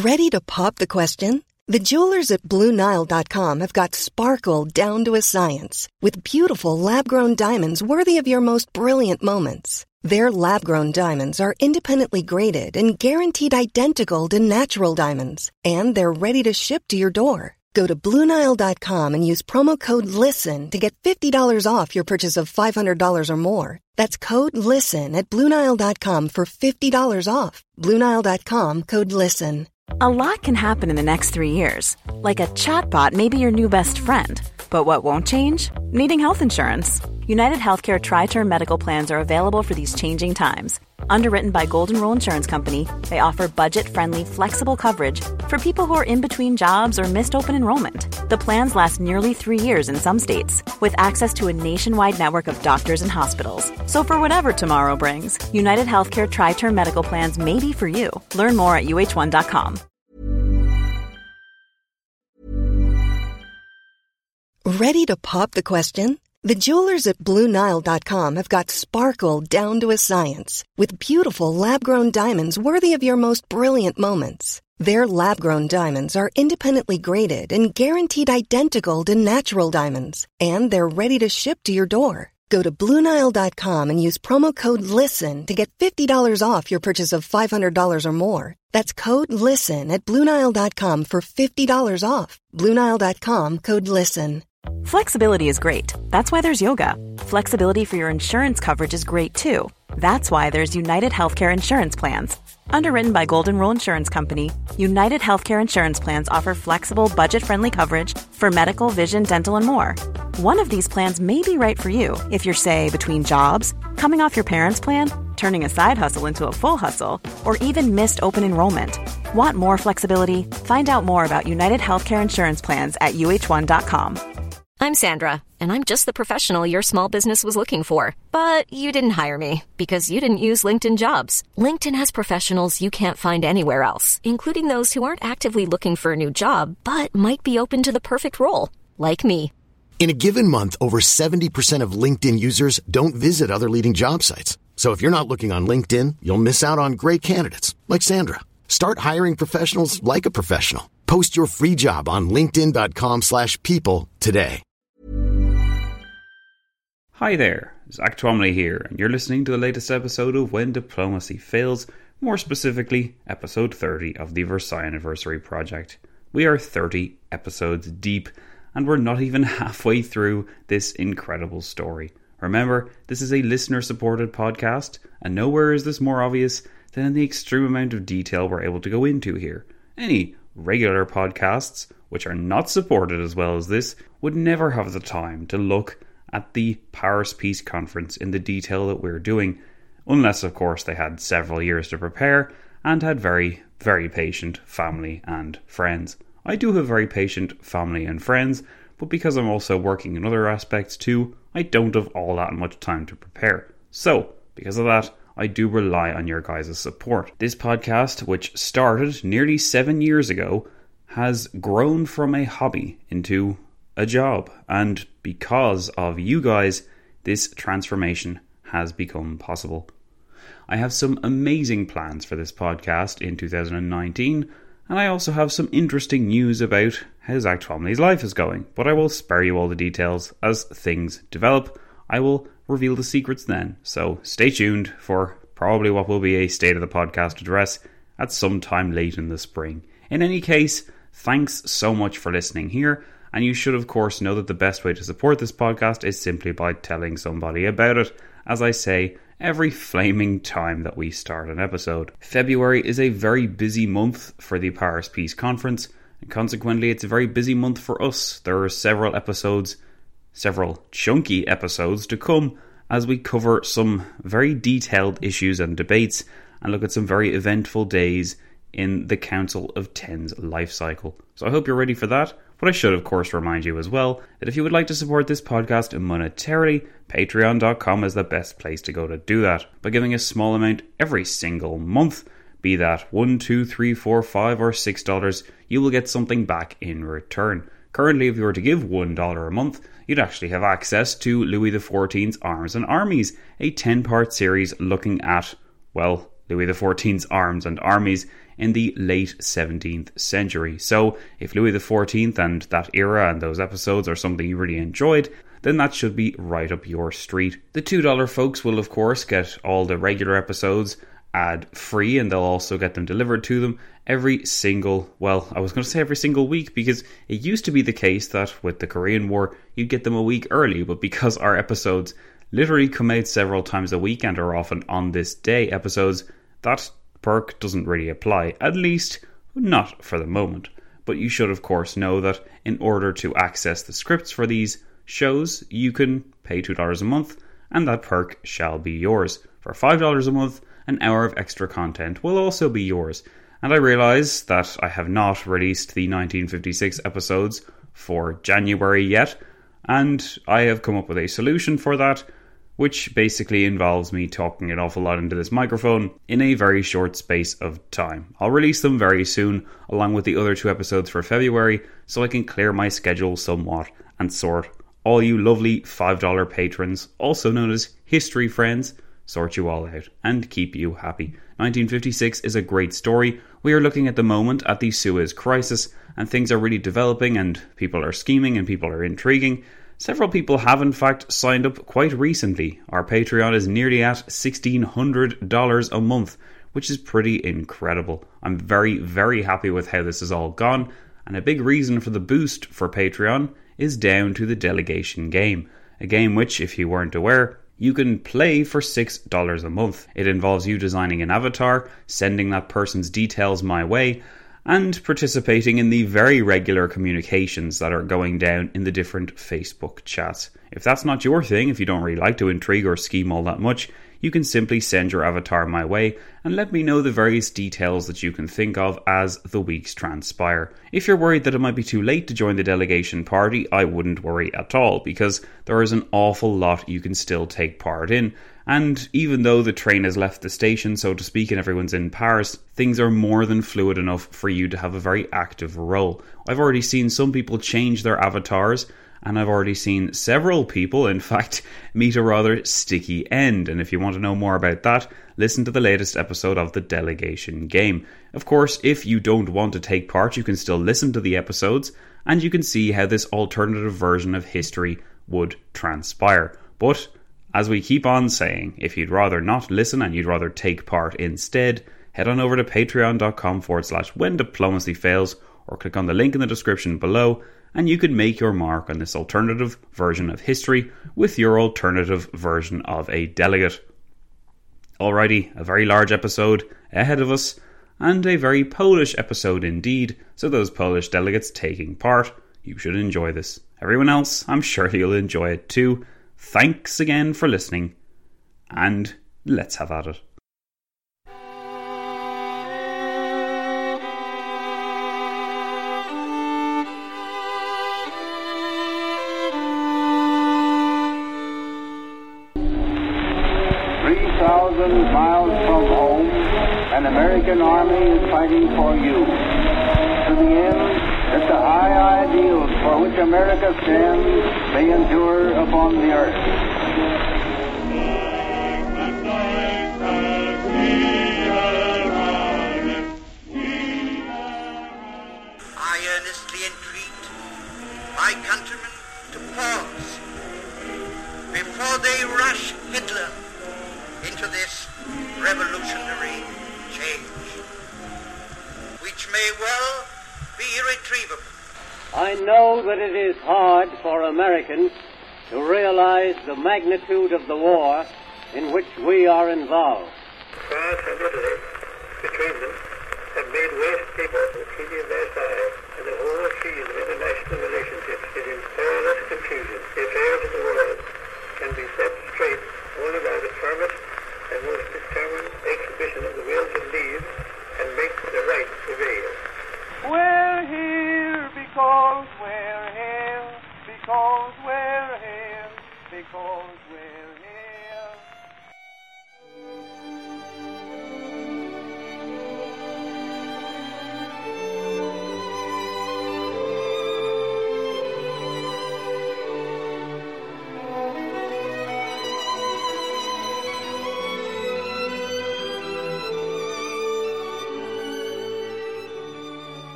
Ready to pop the question? The jewelers at BlueNile.com have got sparkle down to a science with beautiful lab-grown diamonds worthy of your most brilliant moments. Their lab-grown diamonds are independently graded and guaranteed identical to natural diamonds, and they're ready to ship to your door. Go to BlueNile.com and use promo code LISTEN to get $50 off your purchase of $500 or more. That's code LISTEN at BlueNile.com for $50 off. BlueNile.com, code LISTEN. A lot can happen in the next 3 years. Like a chatbot may be your new best friend. But what won't change? Needing health insurance. United Healthcare Tri-Term Medical Plans are available for these changing times. Underwritten by Golden Rule Insurance Company, they offer budget-friendly, flexible coverage for people who are in between jobs or missed open enrollment. The plans last nearly 3 years in some states, with access to a nationwide network of doctors and hospitals. So for whatever tomorrow brings, United Healthcare Tri-Term Medical Plans may be for you. Learn more at uh1.com. Ready to pop the question? The jewelers at BlueNile.com have got sparkle down to a science with beautiful lab-grown diamonds worthy of your most brilliant moments. Their lab-grown diamonds are independently graded and guaranteed identical to natural diamonds, and they're ready to ship to your door. Go to BlueNile.com and use promo code LISTEN to get $50 off your purchase of $500 or more. That's code LISTEN at BlueNile.com for $50 off. BlueNile.com, code LISTEN. Flexibility is great. That's why there's yoga. Flexibility for your insurance coverage is great too. That's why there's United Healthcare Insurance Plans. Underwritten by Golden Rule Insurance Company, United Healthcare Insurance Plans offer flexible, budget-friendly coverage for medical, vision, dental, and more. One of these plans may be right for you if you're, say, between jobs, coming off your parents' plan, turning a side hustle into a full hustle, or even missed open enrollment. Want more flexibility? Find out more about United Healthcare Insurance Plans at uh1.com. I'm Sandra, and I'm just the professional your small business was looking for. But you didn't hire me because you didn't use LinkedIn Jobs. LinkedIn has professionals you can't find anywhere else, including those who aren't actively looking for a new job, but might be open to the perfect role, like me. In a given month, over 70% of LinkedIn users don't visit other leading job sites. So if you're not looking on LinkedIn, you'll miss out on great candidates like Sandra. Start hiring professionals like a professional. Post your free job on linkedin.com/people today. Hi there, Zach Twomley here, and you're listening to the latest episode of When Diplomacy Fails, more specifically, episode 30 of the Versailles Anniversary Project. We are 30 episodes deep, and we're not even halfway through this incredible story. Remember, this is a listener-supported podcast, and nowhere is this more obvious than in the extreme amount of detail we're able to go into here. Any regular podcasts, which are not supported as well as this, would never have the time to look at the Paris Peace Conference in the detail that we're doing, unless of course they had several years to prepare and had very, very patient family and friends. I do have very patient family and friends, but because I'm also working in other aspects too, I don't have all that much time to prepare. So, because of that, I do rely on your guys' support. This podcast, which started nearly 7 years ago, has grown from a hobby into a job, and because of you guys, this transformation has become possible. I have some amazing plans for this podcast in 2019, and I also have some interesting news about how Zach Twomley's life is going, but I will spare you all the details as things develop. I will reveal the secrets then, so stay tuned for probably what will be a State of the Podcast address at some time late in the spring. In any case, thanks so much for listening here, and you should of course know that the best way to support this podcast is simply by telling somebody about it, as I say every flaming time that we start an episode. February is a very busy month for the Paris Peace Conference, and consequently it's a very busy month for us. There are several chunky episodes to come as we cover some very detailed issues and debates and look at some very eventful days in the Council of Ten's life cycle. So I hope you're ready for that. But I should of course remind you as well that if you would like to support this podcast monetarily, patreon.com is the best place to go to do that. By giving a small amount every single month, be that $1, $2, $3, $4, $5 or $6, you will get something back in return. Currently, if you were to give $1 a month, you'd actually have access to Louis XIV's Arms and Armies, a 10-part series looking at, well, Louis XIV's arms and armies in the late 17th century. So if Louis XIV and that era and those episodes are something you really enjoyed, then that should be right up your street. The $2 folks will of course get all the regular episodes ad-free, and they'll also get them delivered to them every single week, because it used to be the case that with the Korean War you'd get them a week early, but because our episodes literally come out several times a week and are often on this day episodes, that perk doesn't really apply, at least not for the moment. But you should of course know that in order to access the scripts for these shows, you can pay $2 a month, and that perk shall be yours. For $5 a month, an hour of extra content will also be yours. And I realise that I have not released the 1956 episodes for January yet, and I have come up with a solution for that, which basically involves me talking an awful lot into this microphone in a very short space of time. I'll release them very soon, along with the other 2 episodes for February, so I can clear my schedule somewhat and sort all you lovely $5 patrons, also known as history friends, sort you all out and keep you happy. 1956 is a great story. We are looking at the moment at the Suez Crisis, and things are really developing, and people are scheming and people are intriguing. Several people have in fact signed up quite recently. Our Patreon is nearly at $1,600 a month, which is pretty incredible. I'm very, very happy with how this has all gone, and a big reason for the boost for Patreon is down to the Delegation game. A game which, if you weren't aware, you can play for $6 a month. It involves you designing an avatar, sending that person's details my way, and participating in the very regular communications that are going down in the different Facebook chats. If that's not your thing, if you don't really like to intrigue or scheme all that much, you can simply send your avatar my way and let me know the various details that you can think of as the weeks transpire. If you're worried that it might be too late to join the delegation party, I wouldn't worry at all, because there is an awful lot you can still take part in. And even though the train has left the station, so to speak, and everyone's in Paris, things are more than fluid enough for you to have a very active role. I've already seen some people change their avatars, and I've already seen several people, in fact, meet a rather sticky end. And if you want to know more about that, listen to the latest episode of the Delegation game. Of course, if you don't want to take part, you can still listen to the episodes, and you can see how this alternative version of history would transpire. But, as we keep on saying, if you'd rather not listen and you'd rather take part instead, head on over to patreon.com/whendiplomacyfails, or click on the link in the description below, and you can make your mark on this alternative version of history with your alternative version of a delegate. Alrighty, a very large episode ahead of us, and a very Polish episode indeed, so those Polish delegates taking part, you should enjoy this. Everyone else, I'm sure you'll enjoy it too. Thanks again for listening, and let's have at it. 3,000 miles from home, an American army is fighting for you. To the end that the high ideals for which America stands may endure upon the earth. I earnestly entreat my countrymen to pause before they rush Hitler into this revolutionary change, which may well be irretrievable. I know that it is hard for Americans to realize the magnitude of the war in which we are involved. France and Italy, between them, have made waste paper the Treaty of Versailles, and the whole field of international relationships is in perilous confusion. The affairs of the world can be set straight only by the firmest and most determined exhibition of the will to lead and make the right prevail. We're here because we're here, because we're here, because we're here.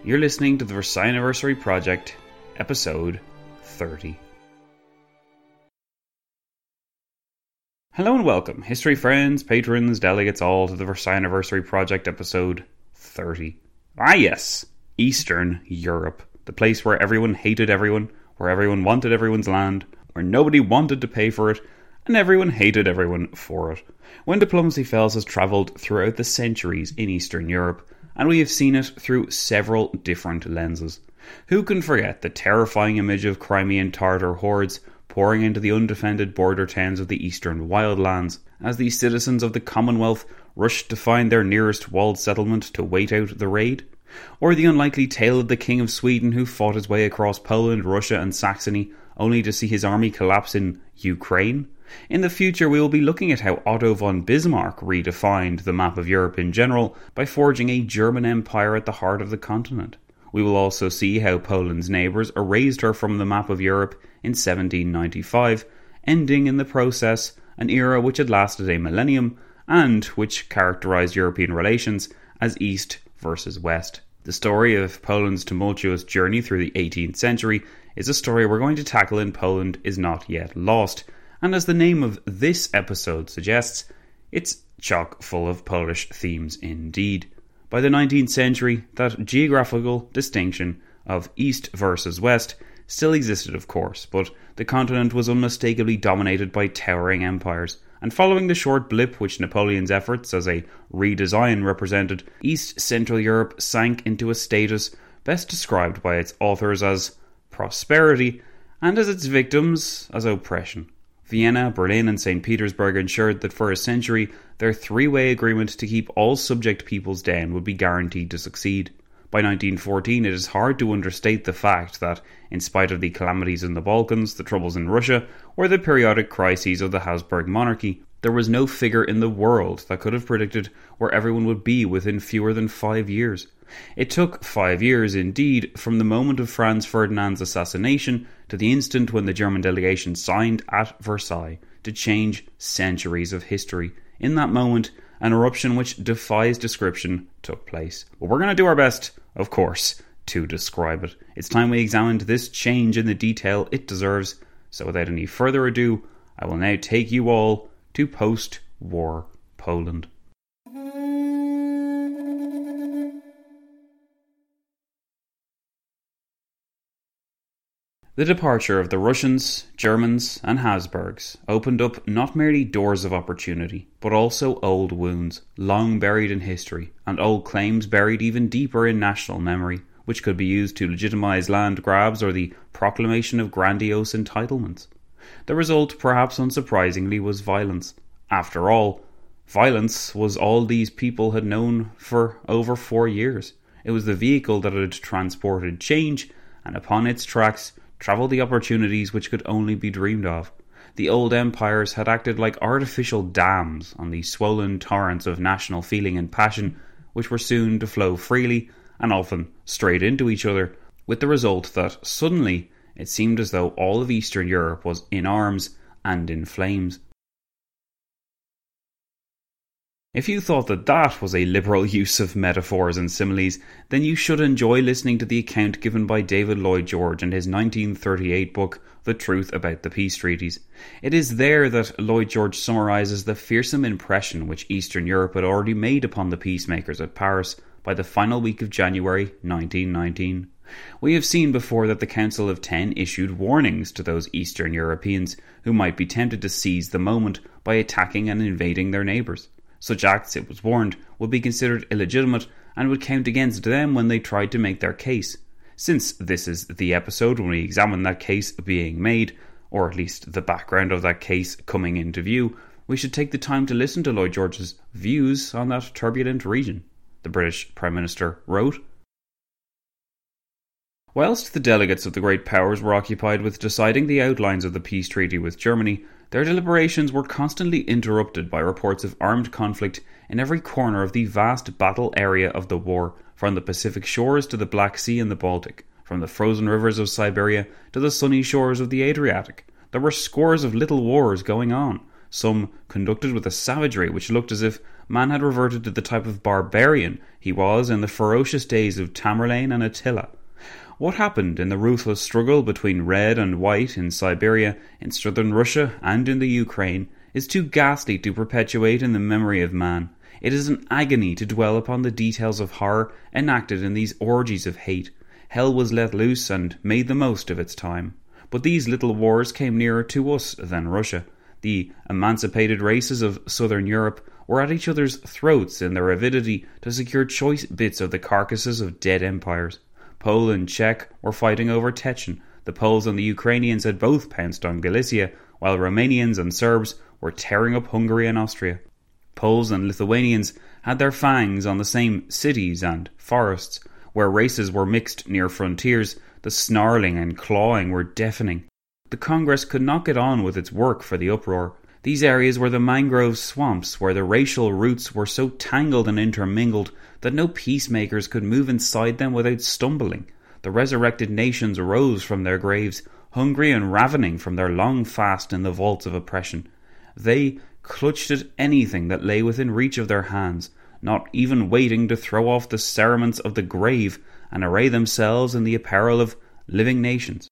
You're listening to the Versailles Anniversary Project, episode 30. Hello and welcome, history friends, patrons, delegates all, to the Versailles Anniversary Project, episode 30. Ah yes, Eastern Europe. The place where everyone hated everyone, where everyone wanted everyone's land, where nobody wanted to pay for it, and everyone hated everyone for it. When Diplomacy Fails has travelled throughout the centuries in Eastern Europe, and we have seen it through several different lenses. Who can forget the terrifying image of Crimean Tartar hordes pouring into the undefended border towns of the eastern wildlands, as the citizens of the Commonwealth rushed to find their nearest walled settlement to wait out the raid? Or the unlikely tale of the King of Sweden who fought his way across Poland, Russia and Saxony, only to see his army collapse in Ukraine? In the future, we will be looking at how Otto von Bismarck redefined the map of Europe in general by forging a German empire at the heart of the continent. We will also see how Poland's neighbours erased her from the map of Europe in 1795, ending in the process an era which had lasted a millennium and which characterised European relations as East versus West. The story of Poland's tumultuous journey through the 18th century is a story we're going to tackle in Poland Is Not Yet Lost. And as the name of this episode suggests, it's chock full of Polish themes indeed. By the 19th century, that geographical distinction of East versus West still existed, of course, but the continent was unmistakably dominated by towering empires. And following the short blip which Napoleon's efforts as a redesign represented, East Central Europe sank into a status best described by its authors as prosperity, and as its victims as oppression. Vienna, Berlin and St. Petersburg ensured that for a century their three-way agreement to keep all subject peoples down would be guaranteed to succeed. By 1914 it is hard to understate the fact that, in spite of the calamities in the Balkans, the troubles in Russia, or the periodic crises of the Habsburg monarchy, there was no figure in the world that could have predicted where everyone would be within fewer than 5 years. It took 5 years, indeed, from the moment of Franz Ferdinand's assassination to the instant when the German delegation signed at Versailles to change centuries of history. In that moment, an eruption which defies description took place. But we're going to do our best, of course, to describe it. It's time we examined this change in the detail it deserves. So without any further ado, I will now take you all to post-war Poland. The departure of the Russians, Germans and Habsburgs opened up not merely doors of opportunity, but also old wounds, long buried in history, and old claims buried even deeper in national memory, which could be used to legitimise land grabs or the proclamation of grandiose entitlements. The result, perhaps unsurprisingly, was violence. After all, violence was all these people had known for over 4 years. It was the vehicle that had transported change, and upon its tracks travelled the opportunities which could only be dreamed of. The old empires had acted like artificial dams on the swollen torrents of national feeling and passion, which were soon to flow freely and often straight into each other, with the result that suddenly it seemed as though all of Eastern Europe was in arms and in flames. If you thought that was a liberal use of metaphors and similes, then you should enjoy listening to the account given by David Lloyd George in his 1938 book, The Truth About the Peace Treaties. It is there that Lloyd George summarises the fearsome impression which Eastern Europe had already made upon the peacemakers at Paris by the final week of January 1919. We have seen before that the Council of Ten issued warnings to those Eastern Europeans who might be tempted to seize the moment by attacking and invading their neighbours. Such acts, it was warned, would be considered illegitimate and would count against them when they tried to make their case. Since this is the episode when we examine that case being made, or at least the background of that case coming into view, we should take the time to listen to Lloyd George's views on that turbulent region. The British Prime Minister wrote, "Whilst the delegates of the great powers were occupied with deciding the outlines of the peace treaty with Germany, their deliberations were constantly interrupted by reports of armed conflict in every corner of the vast battle area of the war, from the Pacific shores to the Black Sea and the Baltic, from the frozen rivers of Siberia to the sunny shores of the Adriatic. There were scores of little wars going on, some conducted with a savagery which looked as if man had reverted to the type of barbarian he was in the ferocious days of Tamerlane and Attila. What happened in the ruthless struggle between red and white in Siberia, in southern Russia and in the Ukraine is too ghastly to perpetuate in the memory of man. It is an agony to dwell upon the details of horror enacted in these orgies of hate. Hell was let loose and made the most of its time. But these little wars came nearer to us than Russia. The emancipated races of southern Europe were at each other's throats in their avidity to secure choice bits of the carcasses of dead empires. Poland and Czech were fighting over Techen. The Poles and the Ukrainians had both pounced on Galicia, while Romanians and Serbs were tearing up Hungary and Austria. Poles and Lithuanians had their fangs on the same cities and forests. Where races were mixed near frontiers, the snarling and clawing were deafening. The Congress could not get on with its work for the uproar. These areas were the mangrove swamps where the racial roots were so tangled and intermingled that no peacemakers could move inside them without stumbling. The resurrected nations rose from their graves, hungry and ravening from their long fast in the vaults of oppression. They clutched at anything that lay within reach of their hands, not even waiting to throw off the cerements of the grave and array themselves in the apparel of living nations.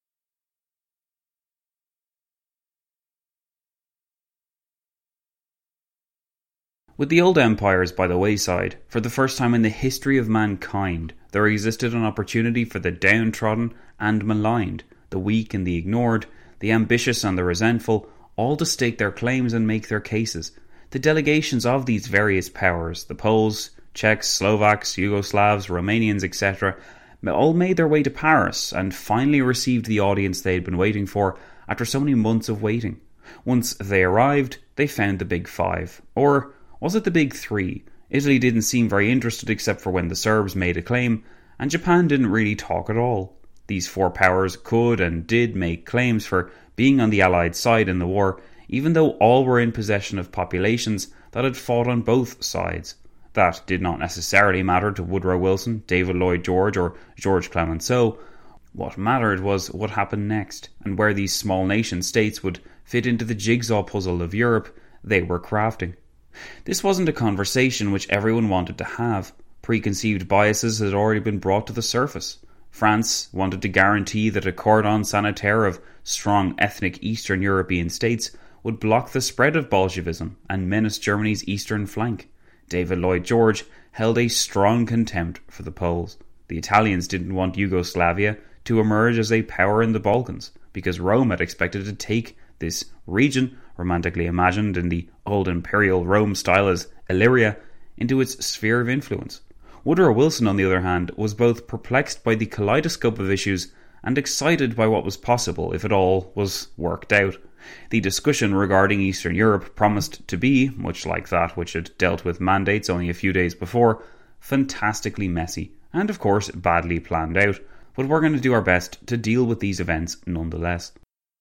With the old empires by the wayside, for the first time in the history of mankind, there existed an opportunity for the downtrodden and maligned, the weak and the ignored, the ambitious and the resentful, all to stake their claims and make their cases. The delegations of these various powers, the Poles, Czechs, Slovaks, Yugoslavs, Romanians, etc., all made their way to Paris and finally received the audience they had been waiting for after so many months of waiting. Once they arrived, they found the Big Five. Or was it the Big Three? Italy didn't seem very interested except for when the Serbs made a claim, and Japan didn't really talk at all. These four powers could and did make claims for being on the Allied side in the war, even though all were in possession of populations that had fought on both sides. That did not necessarily matter to Woodrow Wilson, David Lloyd George, or George Clemenceau. What mattered was what happened next, and where these small nation-states would fit into the jigsaw puzzle of Europe they were crafting. This wasn't a conversation which everyone wanted to have. Preconceived biases had already been brought to the surface. France wanted to guarantee that a cordon sanitaire of strong ethnic Eastern European states would block the spread of Bolshevism and menace Germany's eastern flank. David Lloyd George held a strong contempt for the Poles. The Italians didn't want Yugoslavia to emerge as a power in the Balkans, because Rome had expected to take this region, romantically imagined in the old imperial Rome style as Illyria, into its sphere of influence. Woodrow Wilson, on the other hand, was both perplexed by the kaleidoscope of issues and excited by what was possible if it all was worked out. The discussion regarding Eastern Europe promised to be, much like that which had dealt with mandates only a few days before, fantastically messy, and of course badly planned out, but we're going to do our best to deal with these events nonetheless.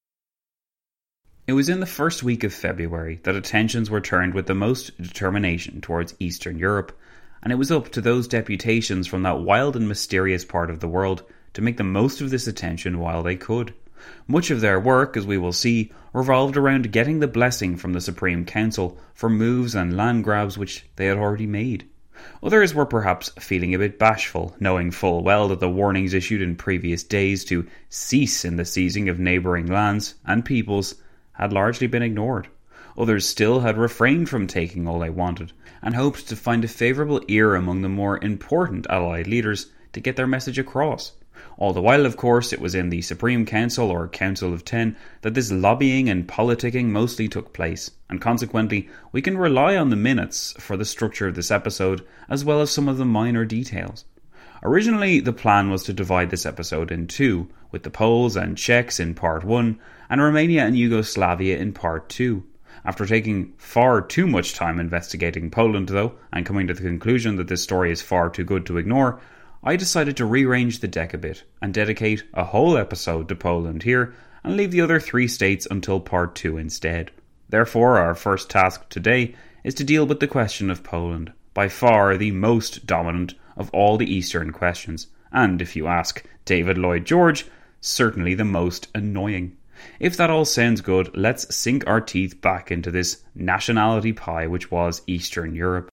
It was in the first week of February that attentions were turned with the most determination towards Eastern Europe, and it was up to those deputations from that wild and mysterious part of the world to make the most of this attention while they could. Much of their work, as we will see, revolved around getting the blessing from the Supreme Council for moves and land grabs which they had already made. Others were perhaps feeling a bit bashful, knowing full well that the warnings issued in previous days to cease in the seizing of neighbouring lands and peoples had largely been ignored. Others still had refrained from taking all they wanted, and hoped to find a favourable ear among the more important Allied leaders to get their message across. All the while, of course, it was in the Supreme Council, or Council of Ten, that this lobbying and politicking mostly took place, and consequently we can rely on the minutes for the structure of this episode, as well as some of the minor details. Originally, the plan was to divide this episode in two, with the Poles and Czechs in Part 1, and Romania and Yugoslavia in Part 2. After taking far too much time investigating Poland, though, and coming to the conclusion that this story is far too good to ignore, I decided to rearrange the deck a bit and dedicate a whole episode to Poland here and leave the other three states until Part 2 instead. Therefore, our first task today is to deal with the question of Poland, by far the most dominant of all the Eastern questions, and, if you ask David Lloyd George, certainly the most annoying. If that all sounds good, let's sink our teeth back into this nationality pie which was Eastern Europe.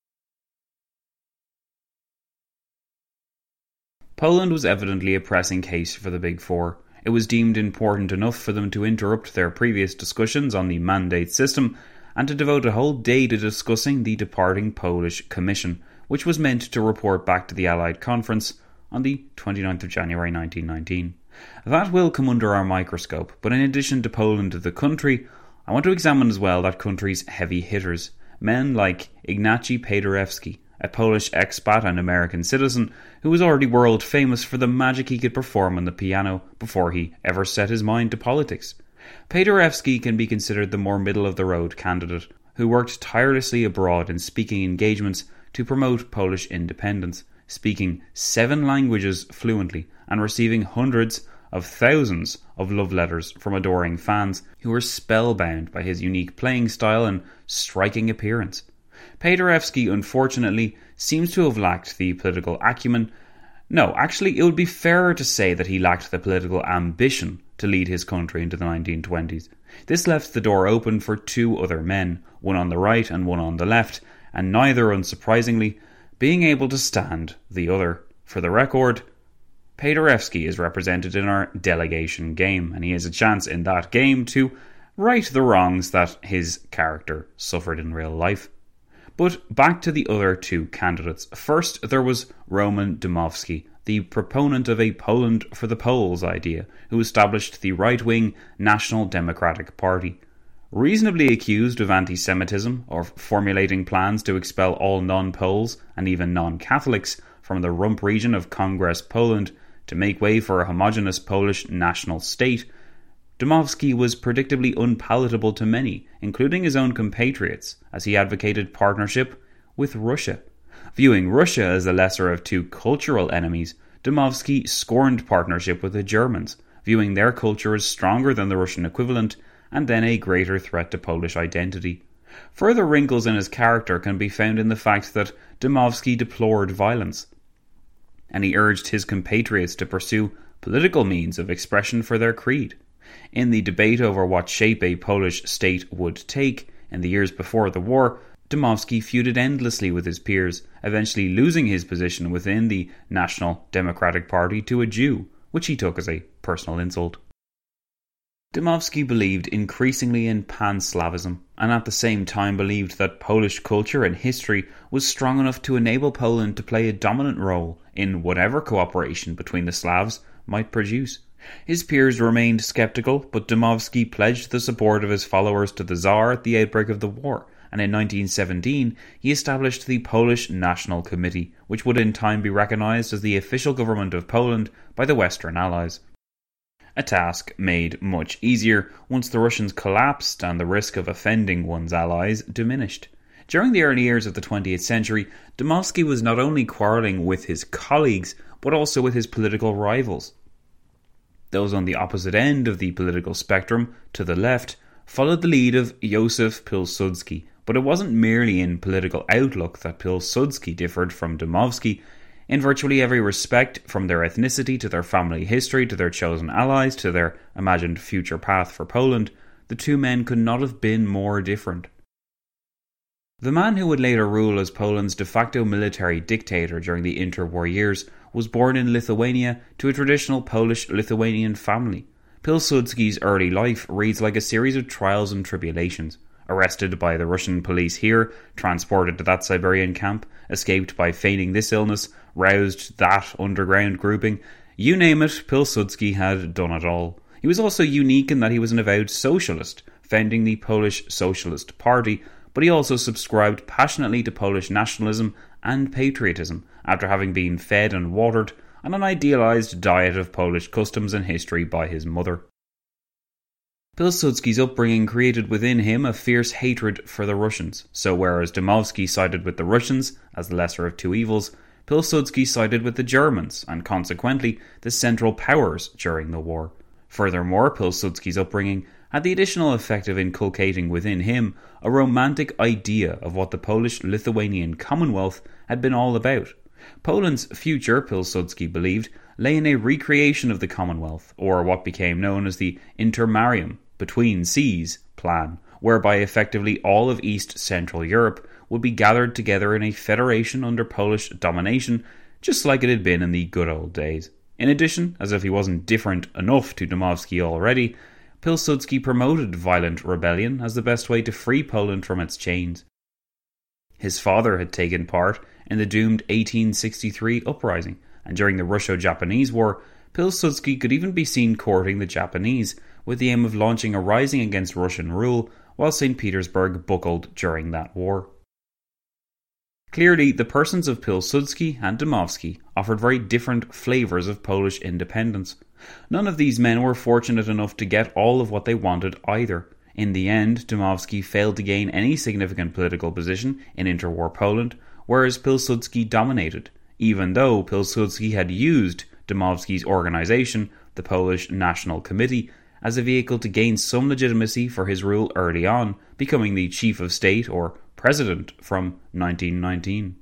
Poland was evidently a pressing case for the Big Four. It was deemed important enough for them to interrupt their previous discussions on the mandate system and to devote a whole day to discussing the departing Polish Commission, which was meant to report back to the Allied Conference on the 29th of January 1919. That will come under our microscope, but in addition to Poland the country, I want to examine as well that country's heavy hitters, men like Ignacy Paderewski, a Polish expat and American citizen who was already world famous for the magic he could perform on the piano before he ever set his mind to politics. Paderewski can be considered the more middle-of-the-road candidate, who worked tirelessly abroad in speaking engagements to promote Polish independence, speaking 7 languages fluently and receiving hundreds of thousands of love letters from adoring fans who were spellbound by his unique playing style and striking appearance. Paderewski, unfortunately, seems to have lacked the political acumen. No, actually, it would be fairer to say that he lacked the political ambition to lead his country into the 1920s. This left the door open for 2 other men, one on the right and one on the left, and neither, unsurprisingly, being able to stand the other. For the record, Paderewski is represented in our delegation game, and he has a chance in that game to right the wrongs that his character suffered in real life. But back to the other 2 candidates. First, there was Roman Dmowski, the proponent of a Poland for the Poles idea, who established the right-wing National Democratic Party. Reasonably accused of anti-Semitism or formulating plans to expel all non-Poles and even non-Catholics from the rump region of Congress Poland to make way for a homogeneous Polish national state, Dmowski was predictably unpalatable to many, including his own compatriots, as he advocated partnership with Russia. Viewing Russia as the lesser of 2 cultural enemies, Dmowski scorned partnership with the Germans, viewing their culture as stronger than the Russian equivalent and then a greater threat to Polish identity. Further wrinkles in his character can be found in the fact that Dmowski deplored violence, and he urged his compatriots to pursue political means of expression for their creed. In the debate over what shape a Polish state would take in the years before the war, Dmowski feuded endlessly with his peers, eventually losing his position within the National Democratic Party to a Jew, which he took as a personal insult. Dmowski believed increasingly in Pan-Slavism, and at the same time believed that Polish culture and history was strong enough to enable Poland to play a dominant role in whatever cooperation between the Slavs might produce. His peers remained sceptical, but Dmowski pledged the support of his followers to the Tsar at the outbreak of the war, and in 1917 he established the Polish National Committee, which would in time be recognised as the official government of Poland by the Western Allies. A task made much easier once the Russians collapsed and the risk of offending one's allies diminished. During the early years of the 20th century, Dmowski was not only quarrelling with his colleagues, but also with his political rivals. Those on the opposite end of the political spectrum, to the left, followed the lead of Józef Pilsudski, but it wasn't merely in political outlook that Pilsudski differed from Dmowski. In virtually every respect, from their ethnicity to their family history to their chosen allies to their imagined future path for Poland, the 2 men could not have been more different. The man who would later rule as Poland's de facto military dictator during the interwar years was born in Lithuania to a traditional Polish-Lithuanian family. Pilsudski's early life reads like a series of trials and tribulations. Arrested by the Russian police here, transported to that Siberian camp, escaped by feigning this illness, roused that underground grouping. You name it, Pilsudski had done it all. He was also unique in that he was an avowed socialist, founding the Polish Socialist Party, but he also subscribed passionately to Polish nationalism and patriotism, after having been fed and watered on an idealised diet of Polish customs and history by his mother. Pilsudski's upbringing created within him a fierce hatred for the Russians, so whereas Dmowski sided with the Russians as the lesser of 2 evils, Pilsudski sided with the Germans and consequently the Central Powers during the war. Furthermore, Pilsudski's upbringing had the additional effect of inculcating within him a romantic idea of what the Polish-Lithuanian Commonwealth had been all about. Poland's future, Pilsudski believed, lay in a recreation of the Commonwealth, or what became known as the Intermarium, Between Seas plan, whereby effectively all of East Central Europe would be gathered together in a federation under Polish domination, just like it had been in the good old days. In addition, as if he wasn't different enough to Dmowski already, Pilsudski promoted violent rebellion as the best way to free Poland from its chains. His father had taken part in the doomed 1863 uprising, and during the Russo-Japanese War, Pilsudski could even be seen courting the Japanese, with the aim of launching a rising against Russian rule while St. Petersburg buckled during that war. Clearly, the persons of Pilsudski and Dmowski offered very different flavours of Polish independence. None of these men were fortunate enough to get all of what they wanted either. In the end, Dmowski failed to gain any significant political position in interwar Poland, whereas Pilsudski dominated, even though Pilsudski had used Dmowski's organisation, the Polish National Committee, as a vehicle to gain some legitimacy for his rule early on, becoming the chief of state or president from 1919.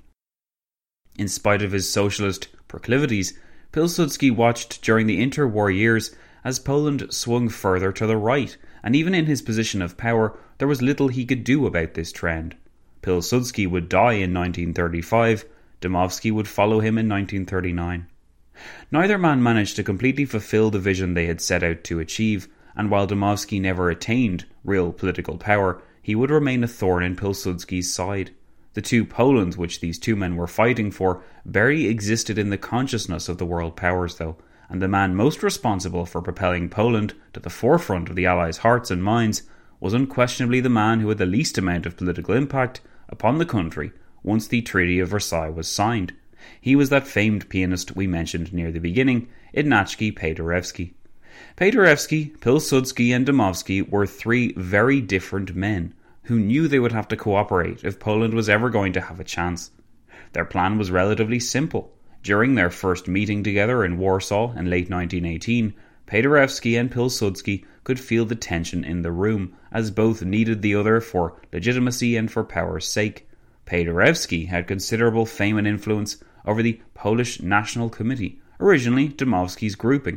In spite of his socialist proclivities, Pilsudski watched during the interwar years as Poland swung further to the right, and even in his position of power, there was little he could do about this trend. Pilsudski would die in 1935, Dmowski would follow him in 1939. Neither man managed to completely fulfill the vision they had set out to achieve, and while Dmowski never attained real political power, he would remain a thorn in Pilsudski's side. The two Polands which these two men were fighting for barely existed in the consciousness of the world powers, though, and the man most responsible for propelling Poland to the forefront of the Allies' hearts and minds was unquestionably the man who had the least amount of political impact upon the country once the Treaty of Versailles was signed. He was that famed pianist we mentioned near the beginning, Ignacy Paderewski. Paderewski, Pilsudski and Dmowski were three very different men who knew they would have to cooperate if Poland was ever going to have a chance. Their plan was relatively simple. During their first meeting together in Warsaw in late 1918, Paderewski and Pilsudski could feel the tension in the room, as both needed the other for legitimacy and for power's sake. Paderewski had considerable fame and influence over the Polish National Committee, originally Dmowski's grouping.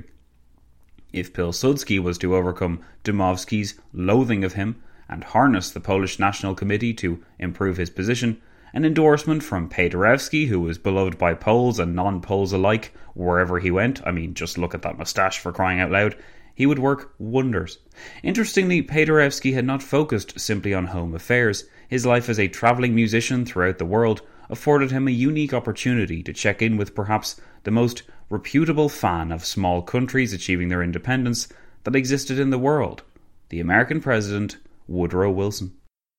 If Pilsudski was to overcome Dmowski's loathing of him and harness the Polish National Committee to improve his position, an endorsement from Paderewski, who was beloved by Poles and non-Poles alike wherever he went, I mean, just look at that moustache for crying out loud, he would work wonders. Interestingly, Paderewski had not focused simply on home affairs. His life as a travelling musician throughout the world afforded him a unique opportunity to check in with perhaps the most reputable fan of small countries achieving their independence that existed in the world, the American president Woodrow Wilson.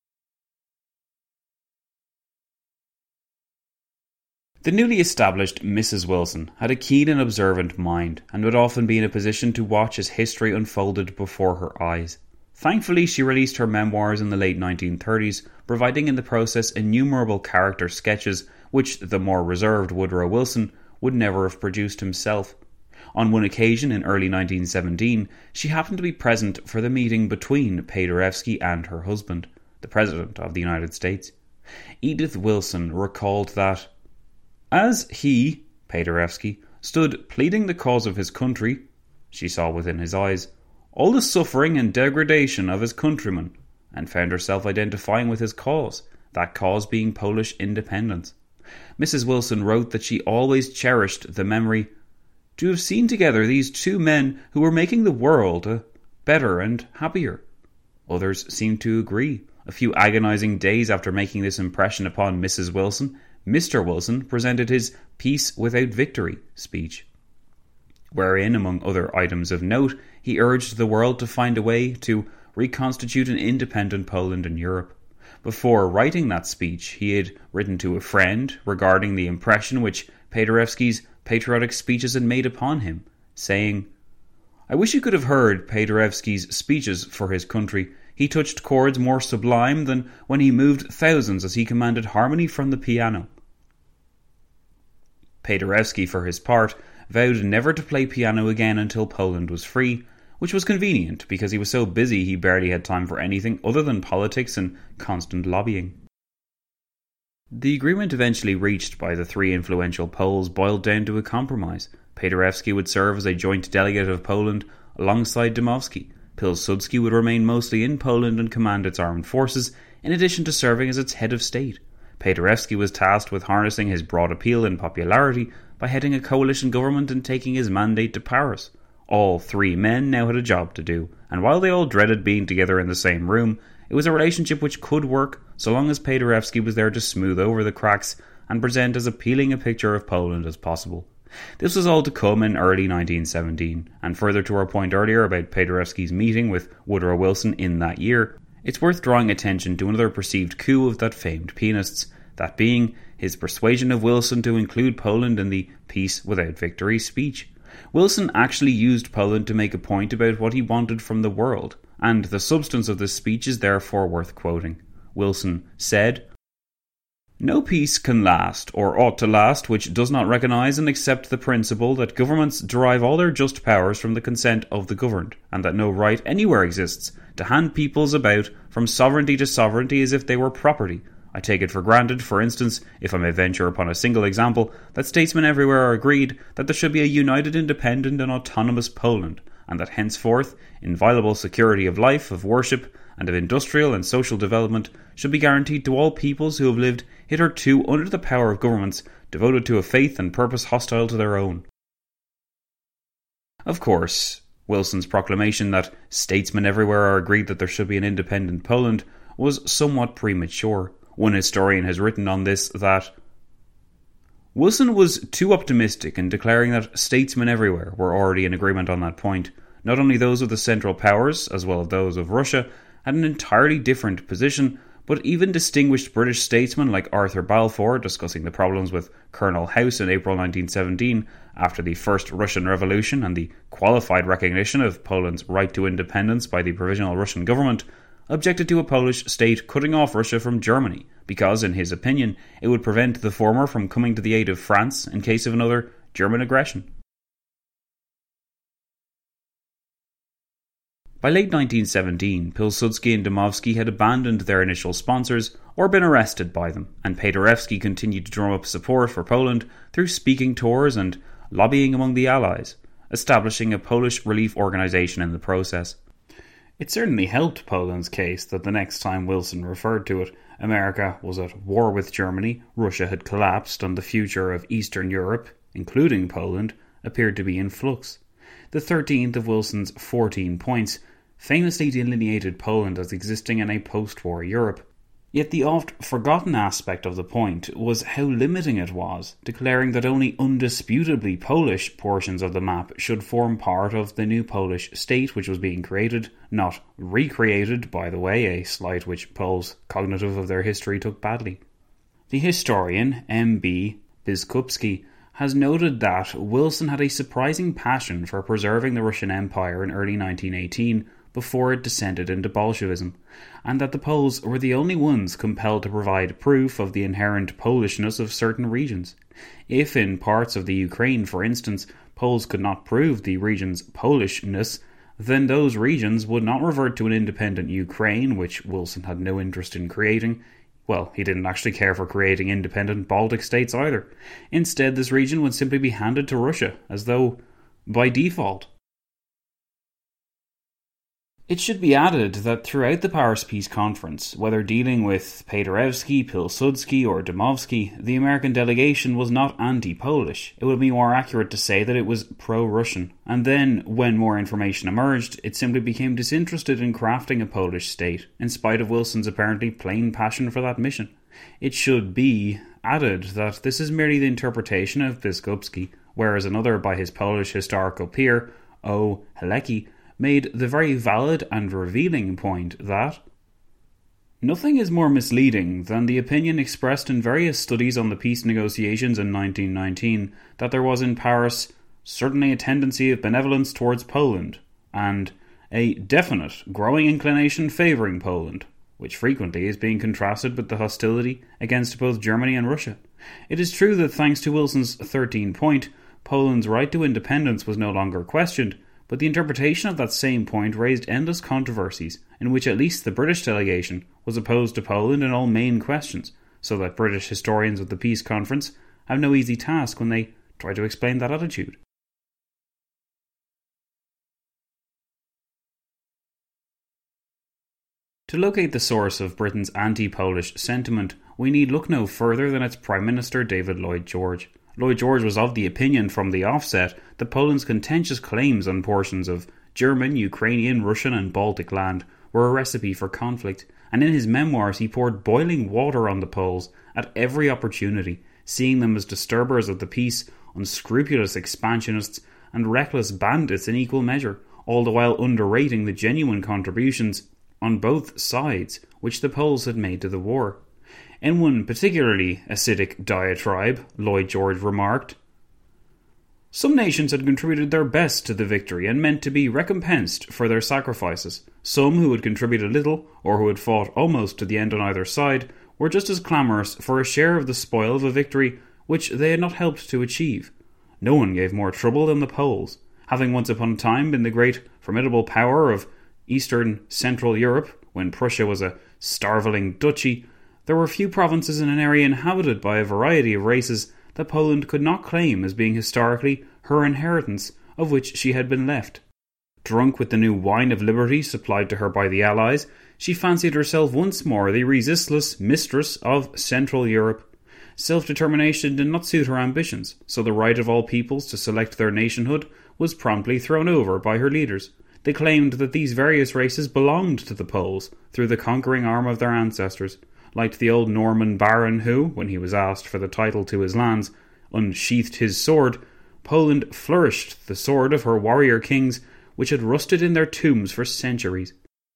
The newly established Mrs. Wilson had a keen and observant mind, and would often be in a position to watch as history unfolded before her eyes. Thankfully, she released her memoirs in the late 1930s, providing in the process innumerable character sketches which the more reserved Woodrow Wilson would never have produced himself. On one occasion in early 1917, she happened to be present for the meeting between Paderewski and her husband, the President of the United States. Edith Wilson recalled that, as he, Paderewski, stood pleading the cause of his country, she saw within his eyes all the suffering and degradation of his countrymen, and found herself identifying with his cause, that cause being Polish independence. Mrs. Wilson wrote that she always cherished the memory to have seen together these two men who were making the world better and happier. Others seemed to agree. A few agonizing days after making this impression upon Mrs. Wilson, Mr. Wilson presented his Peace Without Victory speech, wherein, among other items of note, he urged the world to find a way to reconstitute an independent Poland in Europe. Before writing that speech, he had written to a friend regarding the impression which Paderewski's patriotic speeches had made upon him, saying, "I wish you could have heard Paderewski's speeches for his country. He touched chords more sublime than when he moved thousands as he commanded harmony from the piano." Paderewski, for his part, vowed never to play piano again until Poland was free, which was convenient because he was so busy he barely had time for anything other than politics and constant lobbying. The agreement eventually reached by the three influential Poles boiled down to a compromise. Paderewski would serve as a joint delegate of Poland alongside Dmowski. Pilsudski would remain mostly in Poland and command its armed forces, in addition to serving as its head of state. Paderewski was tasked with harnessing his broad appeal and popularity by heading a coalition government and taking his mandate to Paris. All three men now had a job to do, and while they all dreaded being together in the same room, it was a relationship which could work so long as Paderewski was there to smooth over the cracks and present as appealing a picture of Poland as possible. This was all to come in early 1917, and further to our point earlier about Paderewski's meeting with Woodrow Wilson in that year, it's worth drawing attention to another perceived coup of that famed pianist's, that being his persuasion of Wilson to include Poland in the Peace Without Victory speech. Wilson actually used Poland to make a point about what he wanted from the world, and the substance of this speech is therefore worth quoting. Wilson said, "No peace can last, or ought to last, which does not recognise and accept the principle that governments derive all their just powers from the consent of the governed, and that no right anywhere exists to hand peoples about from sovereignty to sovereignty as if they were property. I take it for granted, for instance, if I may venture upon a single example, that statesmen everywhere are agreed that there should be a united, independent and autonomous Poland, and that henceforth inviolable security of life, of worship, and of industrial and social development should be guaranteed to all peoples who have lived hitherto under the power of governments devoted to a faith and purpose hostile to their own." Of course, Wilson's proclamation that statesmen everywhere are agreed that there should be an independent Poland was somewhat premature. One historian has written on this that Wilson was too optimistic in declaring that statesmen everywhere were already in agreement on that point. Not only those of the Central Powers, as well as those of Russia, had an entirely different position, but even distinguished British statesmen like Arthur Balfour, discussing the problems with Colonel House in April 1917 after the First Russian Revolution and the qualified recognition of Poland's right to independence by the Provisional Russian Government, objected to a Polish state cutting off Russia from Germany, because, in his opinion, it would prevent the former from coming to the aid of France in case of another German aggression. By late 1917, Pilsudski and Dmowski had abandoned their initial sponsors or been arrested by them, and Paderewski continued to drum up support for Poland through speaking tours and lobbying among the Allies, establishing a Polish relief organisation in the process. It certainly helped Poland's case that the next time Wilson referred to it, America was at war with Germany, Russia had collapsed, and the future of Eastern Europe, including Poland, appeared to be in flux. The 13th of Wilson's 14 points famously delineated Poland as existing in a post-war Europe. Yet the oft-forgotten aspect of the point was how limiting it was, declaring that only undisputably Polish portions of the map should form part of the new Polish state which was being created, not recreated, by the way, a slight which Poles cognitive of their history took badly. The historian M.B. Biskupski has noted that Wilson had a surprising passion for preserving the Russian Empire in early 1918 before it descended into Bolshevism, and that the Poles were the only ones compelled to provide proof of the inherent Polishness of certain regions. If in parts of the Ukraine, for instance, Poles could not prove the region's Polishness, then those regions would not revert to an independent Ukraine, which Wilson had no interest in creating. Well, he didn't actually care for creating independent Baltic states either. Instead, this region would simply be handed to Russia, as though by default. It should be added that throughout the Paris Peace Conference, whether dealing with Paderewski, Pilsudski or Dmowski, the American delegation was not anti-Polish. It would be more accurate to say that it was pro-Russian. And then, when more information emerged, it simply became disinterested in crafting a Polish state, in spite of Wilson's apparently plain passion for that mission. It should be added that this is merely the interpretation of Biskupski, whereas another by his Polish historical peer, O. Halecki, made the very valid and revealing point that nothing is more misleading than the opinion expressed in various studies on the peace negotiations in 1919 that there was in Paris certainly a tendency of benevolence towards Poland, and a definite growing inclination favouring Poland, which frequently is being contrasted with the hostility against both Germany and Russia. It is true that thanks to Wilson's 13th point, Poland's right to independence was no longer questioned, but the interpretation of that same point raised endless controversies, in which at least the British delegation was opposed to Poland in all main questions, so that British historians of the peace conference have no easy task when they try to explain that attitude. To locate the source of Britain's anti-Polish sentiment, we need look no further than its Prime Minister David Lloyd George. Lloyd George was of the opinion from the offset that Poland's contentious claims on portions of German, Ukrainian, Russian and Baltic land were a recipe for conflict, and in his memoirs he poured boiling water on the Poles at every opportunity, seeing them as disturbers of the peace, unscrupulous expansionists and reckless bandits in equal measure, all the while underrating the genuine contributions on both sides which the Poles had made to the war. In one particularly acidic diatribe, Lloyd George remarked, "Some nations had contributed their best to the victory and meant to be recompensed for their sacrifices. Some who had contributed little, or who had fought almost to the end on either side, were just as clamorous for a share of the spoil of a victory which they had not helped to achieve. No one gave more trouble than the Poles. Having once upon a time been the great formidable power of Eastern Central Europe, when Prussia was a starveling duchy, there were few provinces in an area inhabited by a variety of races that Poland could not claim as being historically her inheritance, of which she had been left. Drunk with the new wine of liberty supplied to her by the Allies, she fancied herself once more the resistless mistress of Central Europe. Self-determination did not suit her ambitions, so the right of all peoples to select their nationhood was promptly thrown over by her leaders. They claimed that these various races belonged to the Poles through the conquering arm of their ancestors, like the old Norman baron who, when he was asked for the title to his lands, unsheathed his sword. Poland flourished the sword of her warrior kings, which had rusted in their tombs for centuries."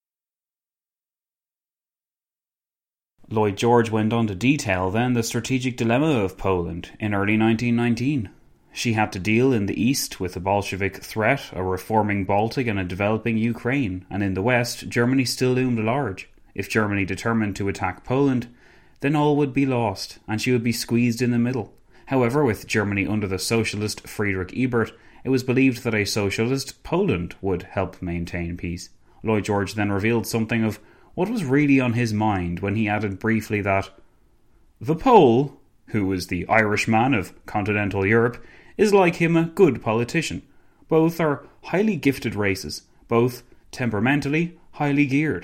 Lloyd George went on to detail then the strategic dilemma of Poland in early 1919. She had to deal in the east with the Bolshevik threat, a reforming Baltic and a developing Ukraine, and in the west Germany still loomed large. If Germany determined to attack Poland, then all would be lost, and she would be squeezed in the middle. However, with Germany under the socialist Friedrich Ebert, it was believed that a socialist Poland would help maintain peace. Lloyd George then revealed something of what was really on his mind when he added briefly that the Pole, who was the Irishman of continental Europe, is like him a good politician. Both are highly gifted races, both temperamentally highly geared.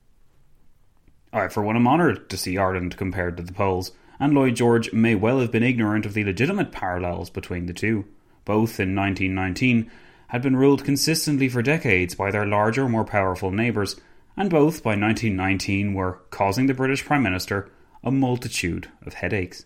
I for one am honoured to see Ireland compared to the Poles, and Lloyd George may well have been ignorant of the legitimate parallels between the two. Both in 1919 had been ruled consistently for decades by their larger, more powerful neighbours, and both by 1919 were causing the British Prime Minister a multitude of headaches.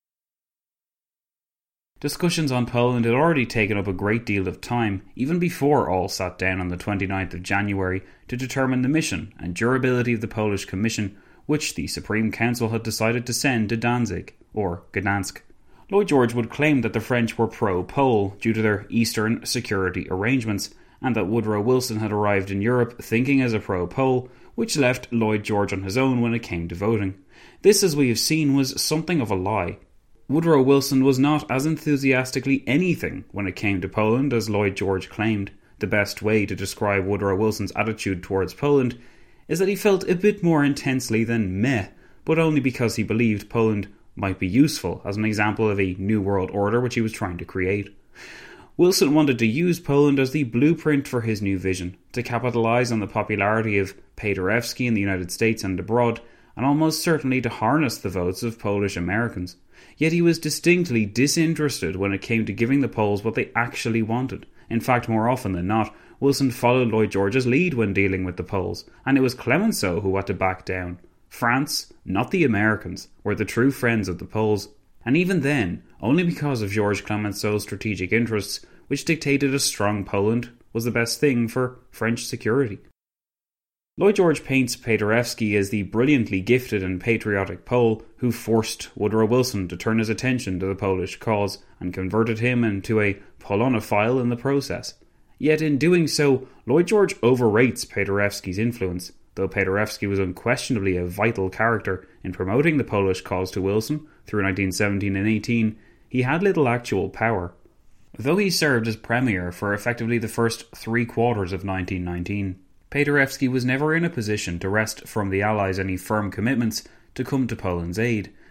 Discussions on Poland had already taken up a great deal of time, even before all sat down on the 29th of January to determine the mission and durability of the Polish Commission, which the Supreme Council had decided to send to Danzig, or Gdansk. Lloyd George would claim that the French were pro-Pole due to their Eastern security arrangements, and that Woodrow Wilson had arrived in Europe thinking as a pro-Pole, which left Lloyd George on his own when it came to voting. This, as we have seen, was something of a lie. Woodrow Wilson was not as enthusiastically anything when it came to Poland as Lloyd George claimed. The best way to describe Woodrow Wilson's attitude towards Poland is that he felt a bit more intensely than meh, but only because he believed Poland might be useful as an example of a new world order which he was trying to create. Wilson wanted to use Poland as the blueprint for his new vision, to capitalise on the popularity of Paderewski in the United States and abroad, and almost certainly to harness the votes of Polish Americans. Yet he was distinctly disinterested when it came to giving the Poles what they actually wanted. In fact, more often than not, Wilson followed Lloyd George's lead when dealing with the Poles, and it was Clemenceau who had to back down. France, not the Americans, were the true friends of the Poles, and even then, only because of Georges Clemenceau's strategic interests, which dictated a strong Poland was the best thing for French security. Lloyd George paints Paderewski as the brilliantly gifted and patriotic Pole who forced Woodrow Wilson to turn his attention to the Polish cause and converted him into a Polonophile in the process. Yet in doing so, Lloyd George overrates Paderewski's influence. Though Paderewski was unquestionably a vital character in promoting the Polish cause to Wilson through 1917 and 18, he had little actual power. Though he served as Premier for effectively the first 3 quarters of 1919, Paderewski was never in a position to wrest from the Allies any firm commitments to come to Poland's aid,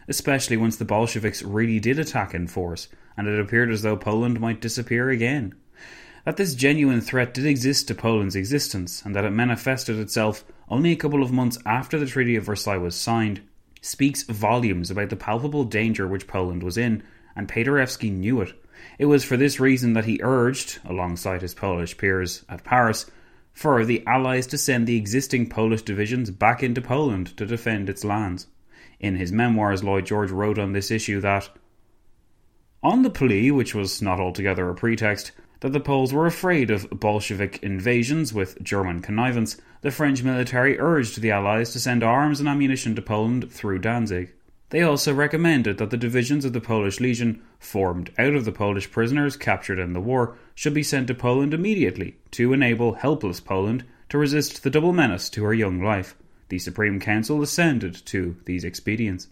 especially once the Bolsheviks really did attack in force, and it appeared as though Poland might disappear again. That this genuine threat did exist to Poland's existence, and that it manifested itself only a couple of months after the Treaty of Versailles was signed, speaks volumes about the palpable danger which Poland was in, and Paderewski knew it. It was for this reason that he urged, alongside his Polish peers at Paris, for the Allies to send the existing Polish divisions back into Poland to defend its lands. In his memoirs, Lloyd George wrote on this issue that, on the plea, which was not altogether a pretext, that the Poles were afraid of Bolshevik invasions with German connivance, the French military urged the Allies to send arms and ammunition to Poland through Danzig. They also recommended that the divisions of the Polish Legion, formed out of the Polish prisoners captured in the war, should be sent to Poland immediately to enable helpless Poland to resist the double menace to her young life. The Supreme Council assented to these expedients.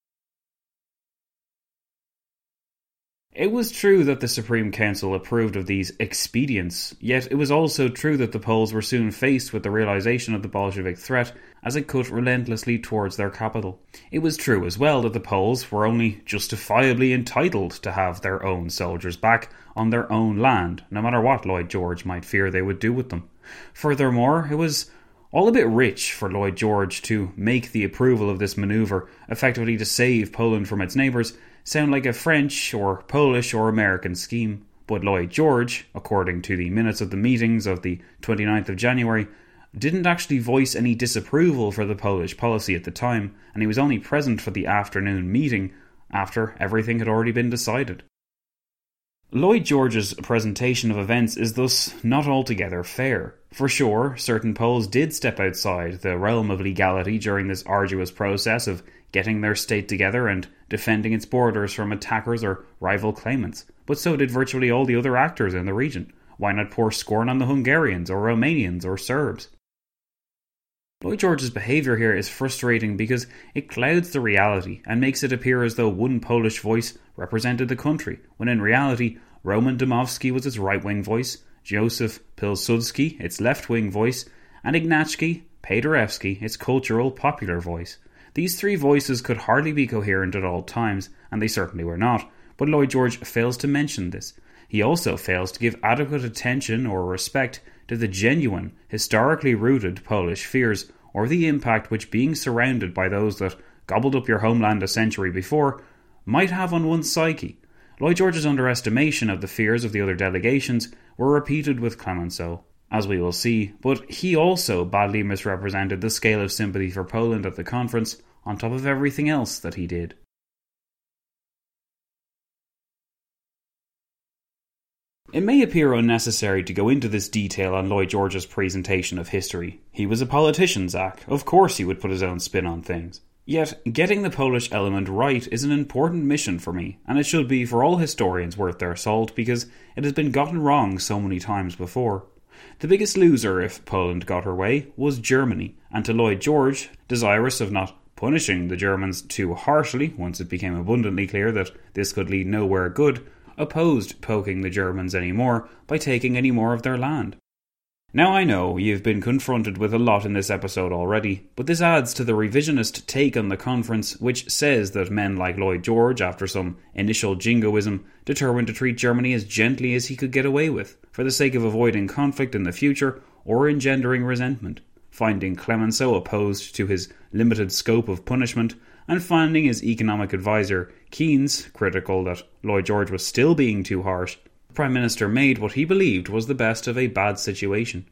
It was true that the Supreme Council approved of these expedients, yet it was also true that the Poles were soon faced with the realization of the Bolshevik threat as it cut relentlessly towards their capital. It was true as well that the Poles were only justifiably entitled to have their own soldiers back on their own land, no matter what Lloyd George might fear they would do with them. Furthermore, it was all a bit rich for Lloyd George to make the approval of this manoeuvre, effectively to save Poland from its neighbours, sound like a French or Polish or American scheme. But Lloyd George, according to the minutes of the meetings of the 29th of January, didn't actually voice any disapproval for the Polish policy at the time, and he was only present for the afternoon meeting after everything had already been decided. Lloyd George's presentation of events is thus not altogether fair. For sure, certain Poles did step outside the realm of legality during this arduous process of getting their state together and defending its borders from attackers or rival claimants, but so did virtually all the other actors in the region. Why not pour scorn on the Hungarians or Romanians or Serbs? Lloyd George's behaviour here is frustrating because it clouds the reality and makes it appear as though one Polish voice represented the country, when in reality Roman Dmowski was its right-wing voice, Joseph Pilsudski its left-wing voice, and Ignacy Paderewski its cultural popular voice. These three voices could hardly be coherent at all times, and they certainly were not, but Lloyd George fails to mention this. He also fails to give adequate attention or respect to the genuine, historically rooted Polish fears, or the impact which being surrounded by those that gobbled up your homeland a century before might have on one's psyche. Lloyd George's underestimation of the fears of the other delegations were repeated with Clemenceau, as we will see, but he also badly misrepresented the scale of sympathy for Poland at the conference, on top of everything else that he did. It may appear unnecessary to go into this detail on Lloyd George's presentation of history. He was a politician, Zach. Of course he would put his own spin on things. Yet, getting the Polish element right is an important mission for me, and it should be for all historians worth their salt because it has been gotten wrong so many times before. The biggest loser, if Poland got her way, was Germany, and to Lloyd George, desirous of not punishing the Germans too harshly once it became abundantly clear that this could lead nowhere good, opposed poking the Germans anymore by taking any more of their land. Now I know you've been confronted with a lot in this episode already, but this adds to the revisionist take on the conference which says that men like Lloyd George, after some initial jingoism, determined to treat Germany as gently as he could get away with, for the sake of avoiding conflict in the future or engendering resentment, finding Clemenceau opposed to his limited scope of punishment, and finding his economic advisor Keynes critical that Lloyd George was still being too harsh. The Prime Minister made what he believed was the best of a bad situation.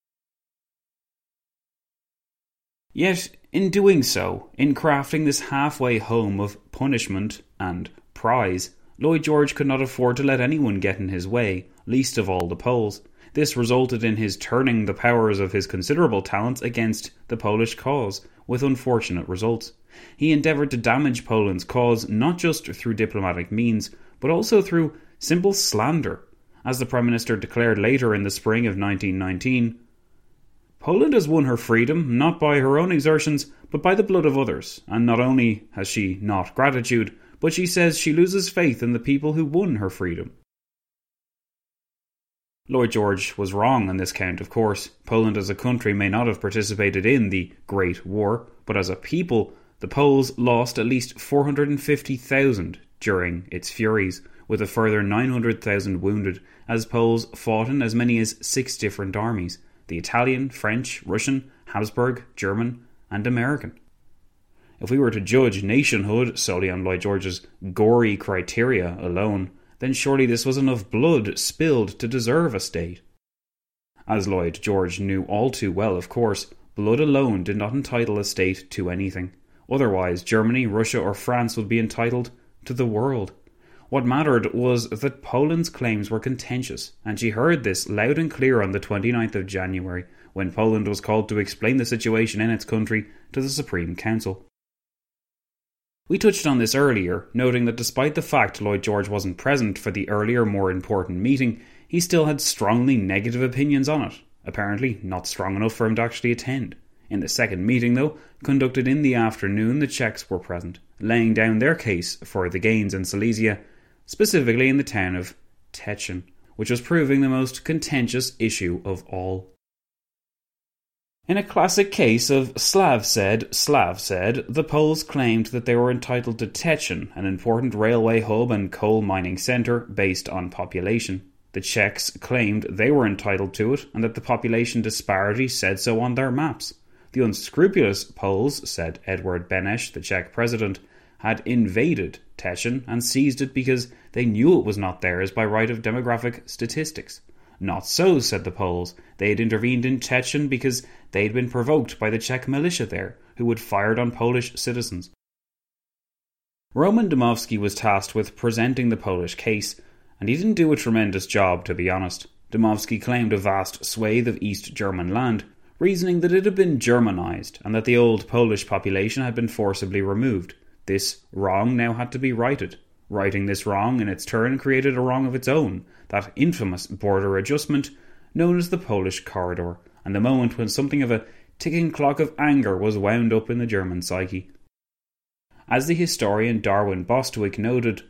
Yet, in doing so, in crafting this halfway home of punishment and prize, Lloyd George could not afford to let anyone get in his way, least of all the Poles. This resulted in his turning the powers of his considerable talents against the Polish cause, with unfortunate results. He endeavoured to damage Poland's cause not just through diplomatic means, but also through simple slander. As the Prime Minister declared later in the spring of 1919, Poland has won her freedom not by her own exertions, but by the blood of others, and not only has she not gratitude, but she says she loses faith in the people who won her freedom. Lloyd George was wrong on this count, of course. Poland as a country may not have participated in the Great War, but as a people, The Poles lost at least 450,000 during its furies, with a further 900,000 wounded, as Poles fought in as many as 6 different armies: the Italian, French, Russian, Habsburg, German, and American. If we were to judge nationhood solely on Lloyd George's gory criteria alone, then surely this was enough blood spilled to deserve a state. As Lloyd George knew all too well, of course, blood alone did not entitle a state to anything. Otherwise, Germany, Russia, or France would be entitled to the world. What mattered was that Poland's claims were contentious, and she heard this loud and clear on the 29th of January, when Poland was called to explain the situation in its country to the Supreme Council. We touched on this earlier, noting that despite the fact Lloyd George wasn't present for the earlier, more important meeting, he still had strongly negative opinions on it, apparently not strong enough for him to actually attend. In the second meeting, though, conducted in the afternoon, the Czechs were present, laying down their case for the gains in Silesia, specifically in the town of Teschen, which was proving the most contentious issue of all. In a classic case of Slav said, the Poles claimed that they were entitled to Teschen, an important railway hub and coal mining centre based on population. The Czechs claimed they were entitled to it and that the population disparity said so on their maps. The unscrupulous Poles, said Edward Beneš, the Czech president, had invaded Teschen and seized it because they knew it was not theirs by right of demographic statistics. Not so, said the Poles. They had intervened in Teschen because they had been provoked by the Czech militia there, who had fired on Polish citizens. Roman Dmowski was tasked with presenting the Polish case, and he didn't do a tremendous job, to be honest. Dmowski claimed a vast swathe of East German land, reasoning that it had been Germanized and that the old Polish population had been forcibly removed. This wrong now had to be righted. Righting this wrong in its turn created a wrong of its own, that infamous border adjustment known as the Polish Corridor, and the moment when something of a ticking clock of anger was wound up in the German psyche. As the historian Darwin Bostwick noted,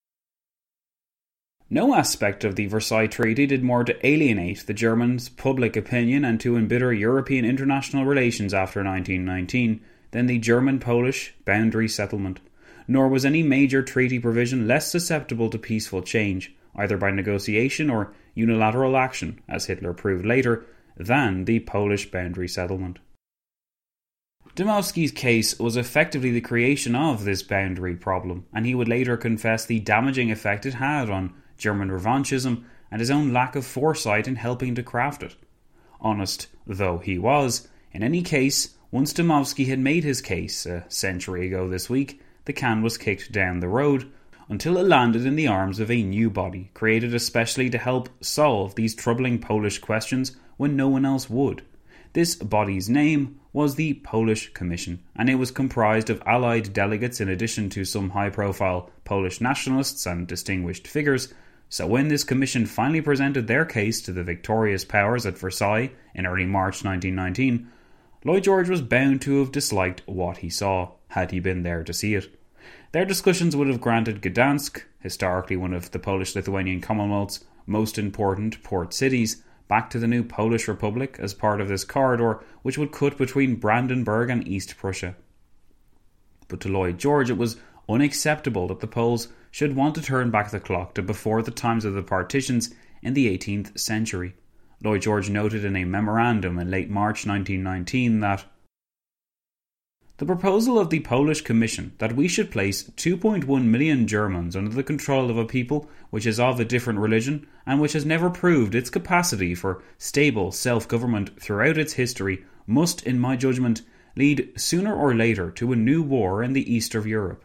no aspect of the Versailles Treaty did more to alienate the Germans' public opinion and to embitter European international relations after 1919 than the German-Polish boundary settlement. Nor was any major treaty provision less susceptible to peaceful change, either by negotiation or unilateral action, as Hitler proved later, than the Polish boundary settlement. Dmowski's case was effectively the creation of this boundary problem, and he would later confess the damaging effect it had on German revanchism and his own lack of foresight in helping to craft it. Honest though he was, in any case, once Dmowski had made his case a century ago this week, the can was kicked down the road until it landed in the arms of a new body, created especially to help solve these troubling Polish questions when no one else would. This body's name was the Polish Commission, and it was comprised of allied delegates in addition to some high-profile Polish nationalists and distinguished figures. So when this commission finally presented their case to the victorious powers at Versailles in early March 1919, Lloyd George was bound to have disliked what he saw, had he been there to see it. Their discussions would have granted Gdansk, historically one of the Polish-Lithuanian Commonwealth's most important port cities, back to the new Polish Republic as part of this corridor which would cut between Brandenburg and East Prussia. But to Lloyd George it was unacceptable that the Poles should want to turn back the clock to before the times of the partitions in the 18th century. Lloyd George noted in a memorandum in late March 1919 that the proposal of the Polish Commission that we should place 2.1 million Germans under the control of a people which is of a different religion and which has never proved its capacity for stable self-government throughout its history must, in my judgment, lead sooner or later to a new war in the east of Europe.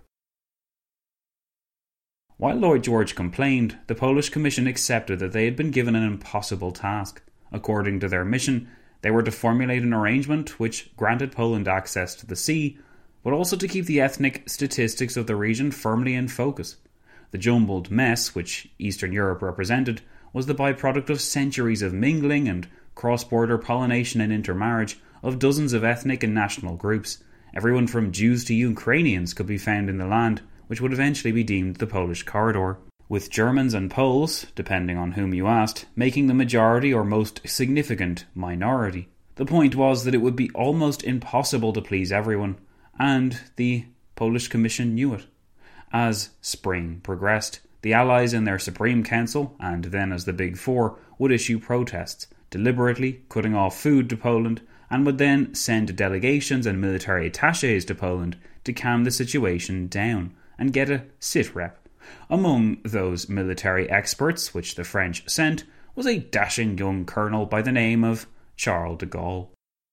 While Lloyd George complained, the Polish Commission accepted that they had been given an impossible task. According to their mission, they were to formulate an arrangement which granted Poland access to the sea, but also to keep the ethnic statistics of the region firmly in focus. The jumbled mess which Eastern Europe represented was the byproduct of centuries of mingling and cross-border pollination and intermarriage of dozens of ethnic and national groups. Everyone from Jews to Ukrainians could be found in the land, which would eventually be deemed the Polish Corridor, with Germans and Poles, depending on whom you asked, making the majority or most significant minority. The point was that it would be almost impossible to please everyone, and the Polish Commission knew it. As spring progressed, the Allies in their Supreme Council, and then as the Big Four, would issue protests, deliberately cutting off food to Poland, and would then send delegations and military attachés to Poland to calm the situation down and get a sit-rep. Among those military experts which the French sent was a dashing young colonel by the name of Charles de Gaulle.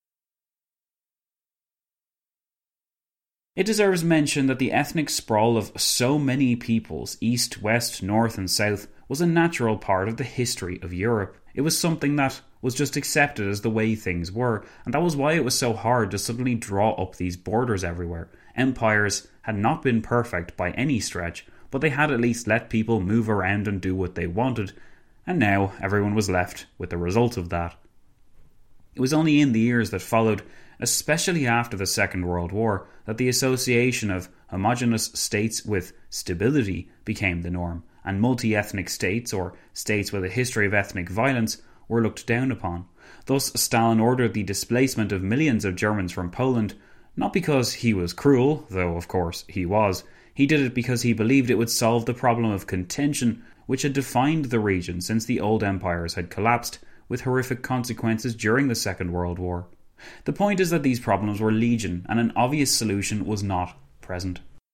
It deserves mention that the ethnic sprawl of so many peoples, east, west, north and south, was a natural part of the history of Europe. It was something that was just accepted as the way things were, and that was why it was so hard to suddenly draw up these borders everywhere. Empires had not been perfect by any stretch, but they had at least let people move around and do what they wanted, and now everyone was left with the result of that. It was only in the years that followed, especially after the Second World War, that the association of homogeneous states with stability became the norm, and multi-ethnic states, or states with a history of ethnic violence, were looked down upon. Thus, Stalin ordered the displacement of millions of Germans from Poland, not because he was cruel, though of course he was. He did it because he believed it would solve the problem of contention which had defined the region since the old empires had collapsed, with horrific consequences during the Second World War. The point is that these problems were legion, and an obvious solution was not present.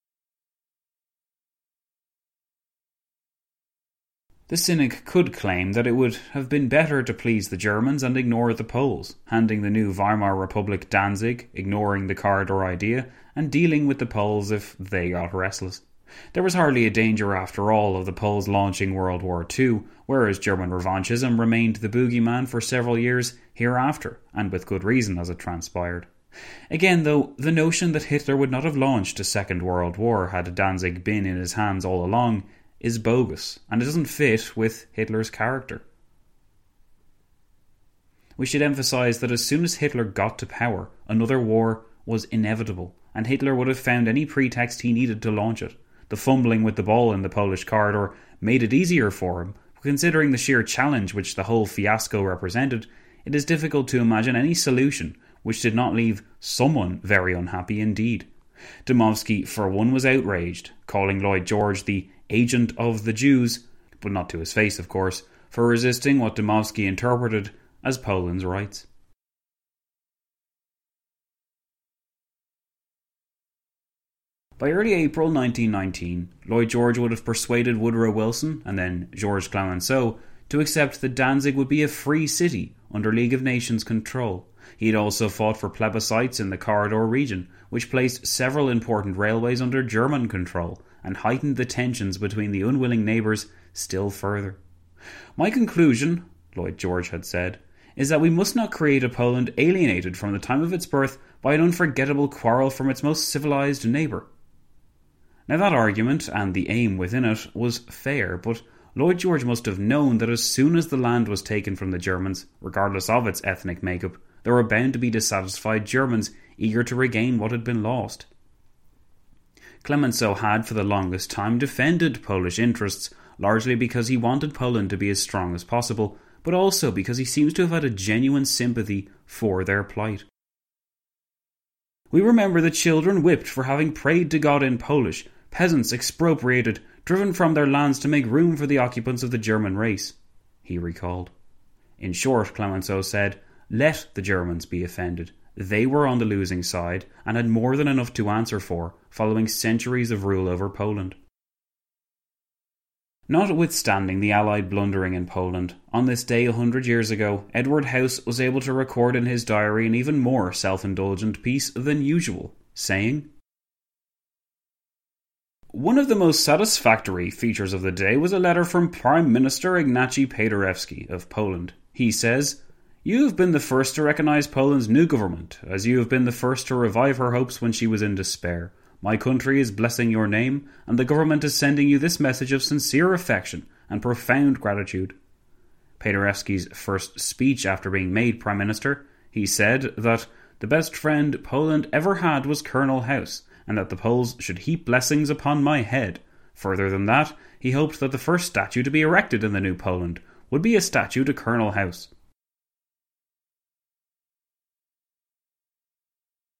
The cynic could claim that it would have been better to please the Germans and ignore the Poles, handing the new Weimar Republic Danzig, ignoring the corridor idea, and dealing with the Poles if they got restless. There was hardly a danger, after all, of the Poles launching World War II, whereas German revanchism remained the boogeyman for several years hereafter, and with good reason as it transpired. Again, though, the notion that Hitler would not have launched a Second World War had Danzig been in his hands all along is bogus, and it doesn't fit with Hitler's character. We should emphasise that as soon as Hitler got to power, another war was inevitable, and Hitler would have found any pretext he needed to launch it. The fumbling with the ball in the Polish corridor made it easier for him, but considering the sheer challenge which the whole fiasco represented, it is difficult to imagine any solution which did not leave someone very unhappy indeed. Dmowski, for one, was outraged, calling Lloyd George the agent of the Jews, but not to his face, of course, for resisting what Dmowski interpreted as Poland's rights. By early April 1919, Lloyd George would have persuaded Woodrow Wilson, and then Georges Clemenceau, to accept that Danzig would be a free city under League of Nations control. He had also fought for plebiscites in the corridor region, which placed several important railways under German control and heightened the tensions between the unwilling neighbours still further. "My conclusion," Lloyd George had said, "is that we must not create a Poland alienated from the time of its birth by an unforgettable quarrel from its most civilised neighbour." Now that argument, and the aim within it, was fair, but Lloyd George must have known that as soon as the land was taken from the Germans, regardless of its ethnic makeup, there were bound to be dissatisfied Germans eager to regain what had been lost. Clemenceau had for the longest time defended Polish interests, largely because he wanted Poland to be as strong as possible, but also because he seems to have had a genuine sympathy for their plight. "We remember the children whipped for having prayed to God in Polish, peasants expropriated, driven from their lands to make room for the occupants of the German race," he recalled. In short, Clemenceau said, let the Germans be offended. They were on the losing side and had more than enough to answer for following centuries of rule over Poland. Notwithstanding the Allied blundering in Poland, on this day 100 years ago, Edward House was able to record in his diary an even more self-indulgent piece than usual, saying, "One of the most satisfactory features of the day was a letter from Prime Minister Ignacy Paderewski of Poland. He says, 'You have been the first to recognise Poland's new government, as you have been the first to revive her hopes when she was in despair. My country is blessing your name, and the government is sending you this message of sincere affection and profound gratitude.'" Paderewski's first speech after being made Prime Minister, he said that the best friend Poland ever had was Colonel House, and that the Poles should heap blessings upon my head. Further than that, he hoped that the first statue to be erected in the new Poland would be a statue to Colonel House.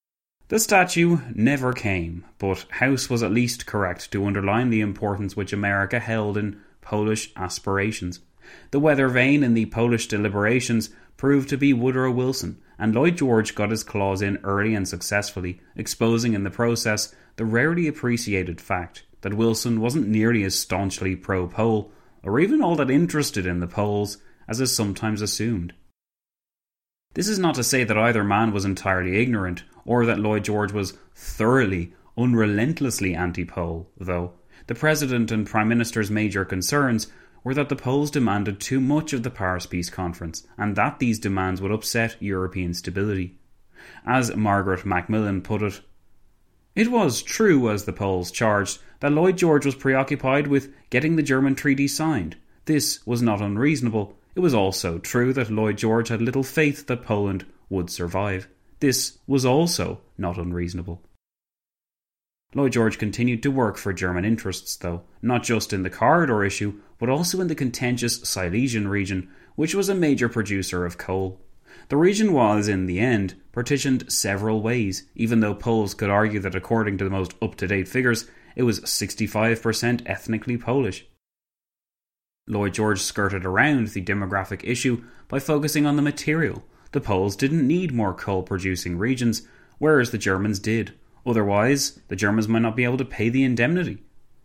The statue never came, but House was at least correct to underline the importance which America held in Polish aspirations. The weather vane in the Polish deliberations proved to be Woodrow Wilson, and Lloyd George got his claws in early and successfully, exposing in the process the rarely appreciated fact that Wilson wasn't nearly as staunchly pro-Pole, or even all that interested in the Poles, as is sometimes assumed. This is not to say that either man was entirely ignorant, or that Lloyd George was thoroughly, unrelentlessly anti-Pole, though. The President and Prime Minister's major concerns were that the Poles demanded too much of the Paris Peace Conference, and that these demands would upset European stability. As Margaret Macmillan put it, "It was true, as the Poles charged, that Lloyd George was preoccupied with getting the German treaty signed. This was not unreasonable. It was also true that Lloyd George had little faith that Poland would survive. This was also not unreasonable." Lloyd George continued to work for German interests, though, not just in the corridor issue, but also in the contentious Silesian region, which was a major producer of coal. The region was, in the end, partitioned several ways, even though Poles could argue that according to the most up-to-date figures, it was 65% ethnically Polish. Lloyd George skirted around the demographic issue by focusing on the material. The Poles didn't need more coal-producing regions, whereas the Germans did. Otherwise, the Germans might not be able to pay the indemnity.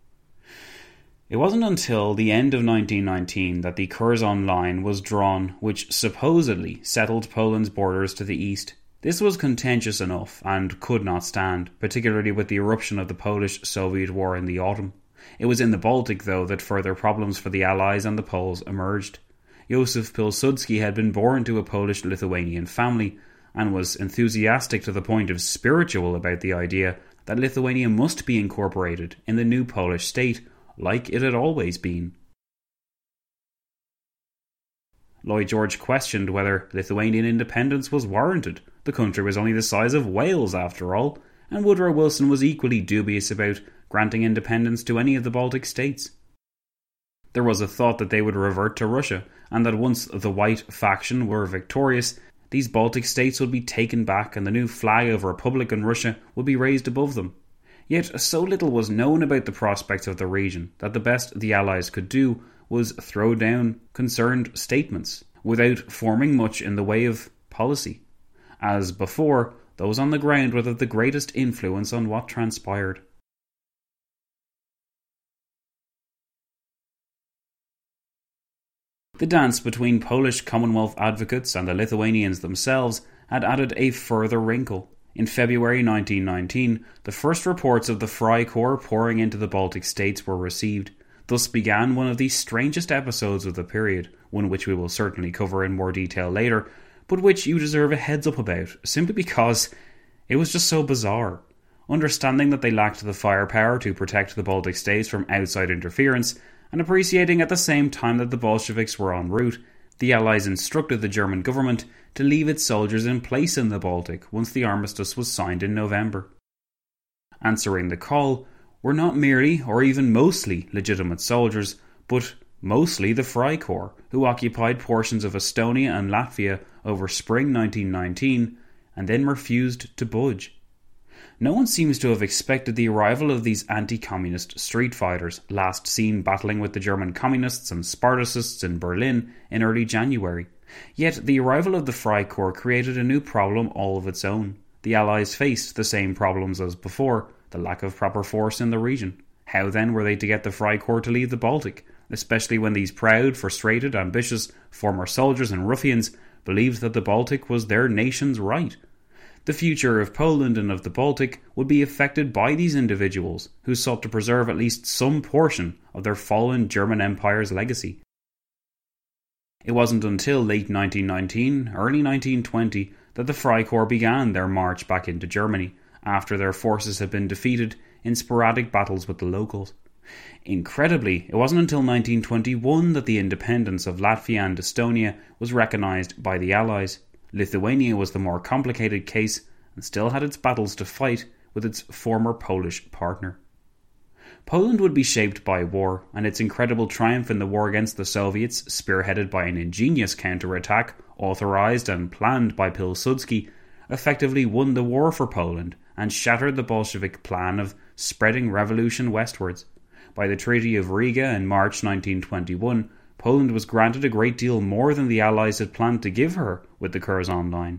It wasn't until the end of 1919 that the Curzon Line was drawn, which supposedly settled Poland's borders to the east. This was contentious enough and could not stand, particularly with the eruption of the Polish-Soviet War in the autumn. It was in the Baltic, though, that further problems for the Allies and the Poles emerged. Józef Pilsudski had been born to a Polish-Lithuanian family, and was enthusiastic to the point of spiritual about the idea that Lithuania must be incorporated in the new Polish state, like it had always been. Lloyd George questioned whether Lithuanian independence was warranted. The country was only the size of Wales, after all, and Woodrow Wilson was equally dubious about granting independence to any of the Baltic states. There was a thought that they would revert to Russia, and that once the White faction were victorious, these Baltic states would be taken back and the new flag of Republican Russia would be raised above them. Yet so little was known about the prospects of the region that the best the Allies could do was throw down concerned statements, without forming much in the way of policy. As before, those on the ground would have the greatest influence on what transpired. The dance between Polish Commonwealth advocates and the Lithuanians themselves had added a further wrinkle. In February 1919, the first reports of the Freikorps pouring into the Baltic states were received. Thus began one of the strangest episodes of the period, one which we will certainly cover in more detail later, but which you deserve a heads up about, simply because it was just so bizarre. Understanding that they lacked the firepower to protect the Baltic states from outside interference, and appreciating at the same time that the Bolsheviks were en route, the Allies instructed the German government to leave its soldiers in place in the Baltic once the armistice was signed in November. Answering the call were not merely or even mostly legitimate soldiers, but mostly the Freikorps, who occupied portions of Estonia and Latvia over spring 1919 and then refused to budge. No one seems to have expected the arrival of these anti-communist street fighters, last seen battling with the German communists and Spartacists in Berlin in early January. Yet the arrival of the Freikorps created a new problem all of its own. The Allies faced the same problems as before, the lack of proper force in the region. How then were they to get the Freikorps to leave the Baltic, especially when these proud, frustrated, ambitious former soldiers and ruffians believed that the Baltic was their nation's right? The future of Poland and of the Baltic would be affected by these individuals, who sought to preserve at least some portion of their fallen German Empire's legacy. It wasn't until late 1919, early 1920, that the Freikorps began their march back into Germany, after their forces had been defeated in sporadic battles with the locals. Incredibly, it wasn't until 1921 that the independence of Latvia and Estonia was recognised by the Allies. Lithuania was the more complicated case and still had its battles to fight with its former Polish partner. Poland would be shaped by war, and its incredible triumph in the war against the Soviets, spearheaded by an ingenious counter-attack authorised and planned by Pilsudski, effectively won the war for Poland and shattered the Bolshevik plan of spreading revolution westwards. By the Treaty of Riga in March 1921, Poland was granted a great deal more than the Allies had planned to give her with the Curzon Line.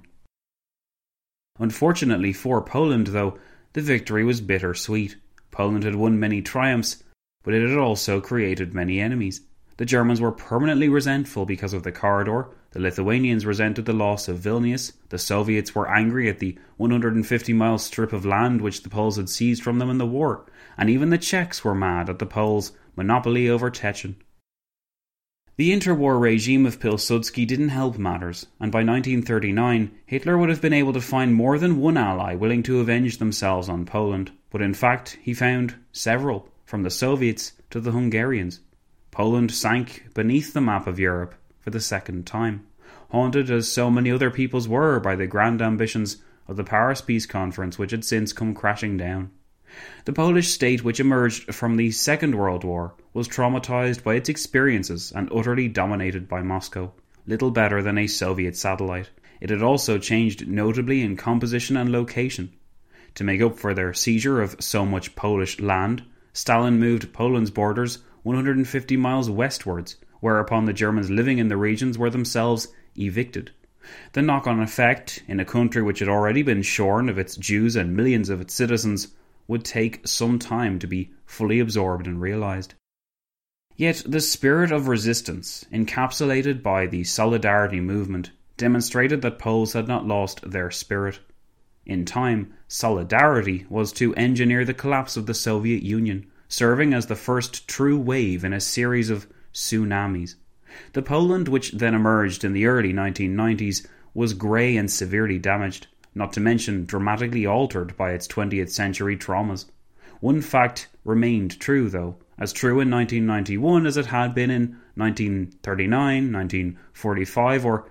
Unfortunately for Poland, though, the victory was bittersweet. Poland had won many triumphs, but it had also created many enemies. The Germans were permanently resentful because of the corridor, the Lithuanians resented the loss of Vilnius, the Soviets were angry at the 150-mile strip of land which the Poles had seized from them in the war, and even the Czechs were mad at the Poles' monopoly over Teschen. The interwar regime of Pilsudski didn't help matters, and by 1939 Hitler would have been able to find more than one ally willing to avenge themselves on Poland, but in fact he found several, from the Soviets to the Hungarians. Poland sank beneath the map of Europe for the second time, haunted as so many other peoples were by the grand ambitions of the Paris Peace Conference, which had since come crashing down. The Polish state, which emerged from the Second World War, was traumatized by its experiences and utterly dominated by Moscow, little better than a Soviet satellite. It had also changed notably in composition and location. To make up for their seizure of so much Polish land, Stalin moved Poland's borders 150 miles westwards, whereupon the Germans living in the regions were themselves evicted. The knock-on effect, in a country which had already been shorn of its Jews and millions of its citizens, would take some time to be fully absorbed and realised. Yet the spirit of resistance, encapsulated by the Solidarity movement, demonstrated that Poles had not lost their spirit. In time, Solidarity was to engineer the collapse of the Soviet Union, serving as the first true wave in a series of tsunamis. The Poland which then emerged in the early 1990s was grey and severely damaged, not to mention dramatically altered by its 20th century traumas. One fact remained true, though, as true in 1991 as it had been in 1939, 1945 or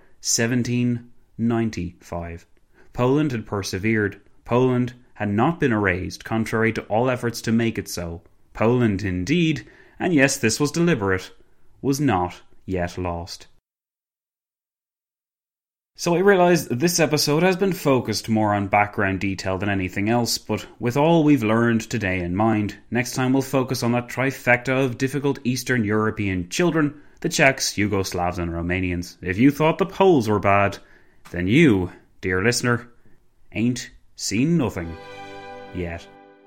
1795. Poland had persevered. Poland had not been erased, contrary to all efforts to make it so. Poland, indeed, and yes, this was deliberate, was not yet lost. So I realise this episode has been focused more on background detail than anything else, but with all we've learned today in mind, next time we'll focus on that trifecta of difficult Eastern European children, the Czechs, Yugoslavs and Romanians. If you thought the Poles were bad, then you, dear listener, ain't seen nothing yet.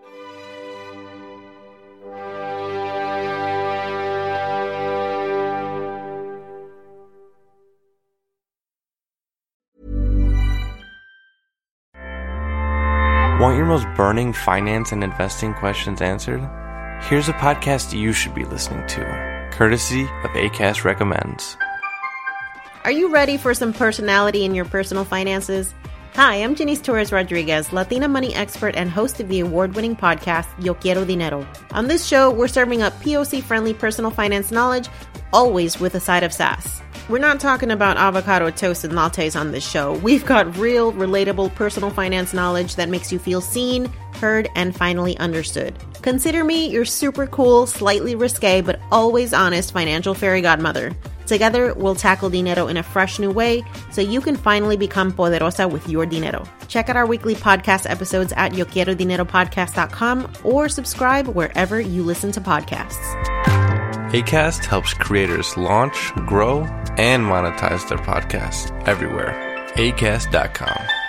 Want your most burning finance and investing questions answered? Here's a podcast you should be listening to, courtesy of Acast Recommends. Are you ready for some personality in your personal finances? Hi, I'm Janice Torres Rodriguez, Latina money expert and host of the award-winning podcast, Yo Quiero Dinero. On this show, we're serving up POC-friendly personal finance knowledge, always with a side of sass. We're not talking about avocado toast and lattes on this show. We've got real, relatable personal finance knowledge that makes you feel seen, heard, and finally understood. Consider me your super cool, slightly risque, but always honest financial fairy godmother. Together, we'll tackle dinero in a fresh new way so you can finally become poderosa with your dinero. Check out our weekly podcast episodes at YoQuieroDineroPodcast.com or subscribe wherever you listen to podcasts. Acast helps creators launch, grow, and monetize their podcasts everywhere. Acast.com.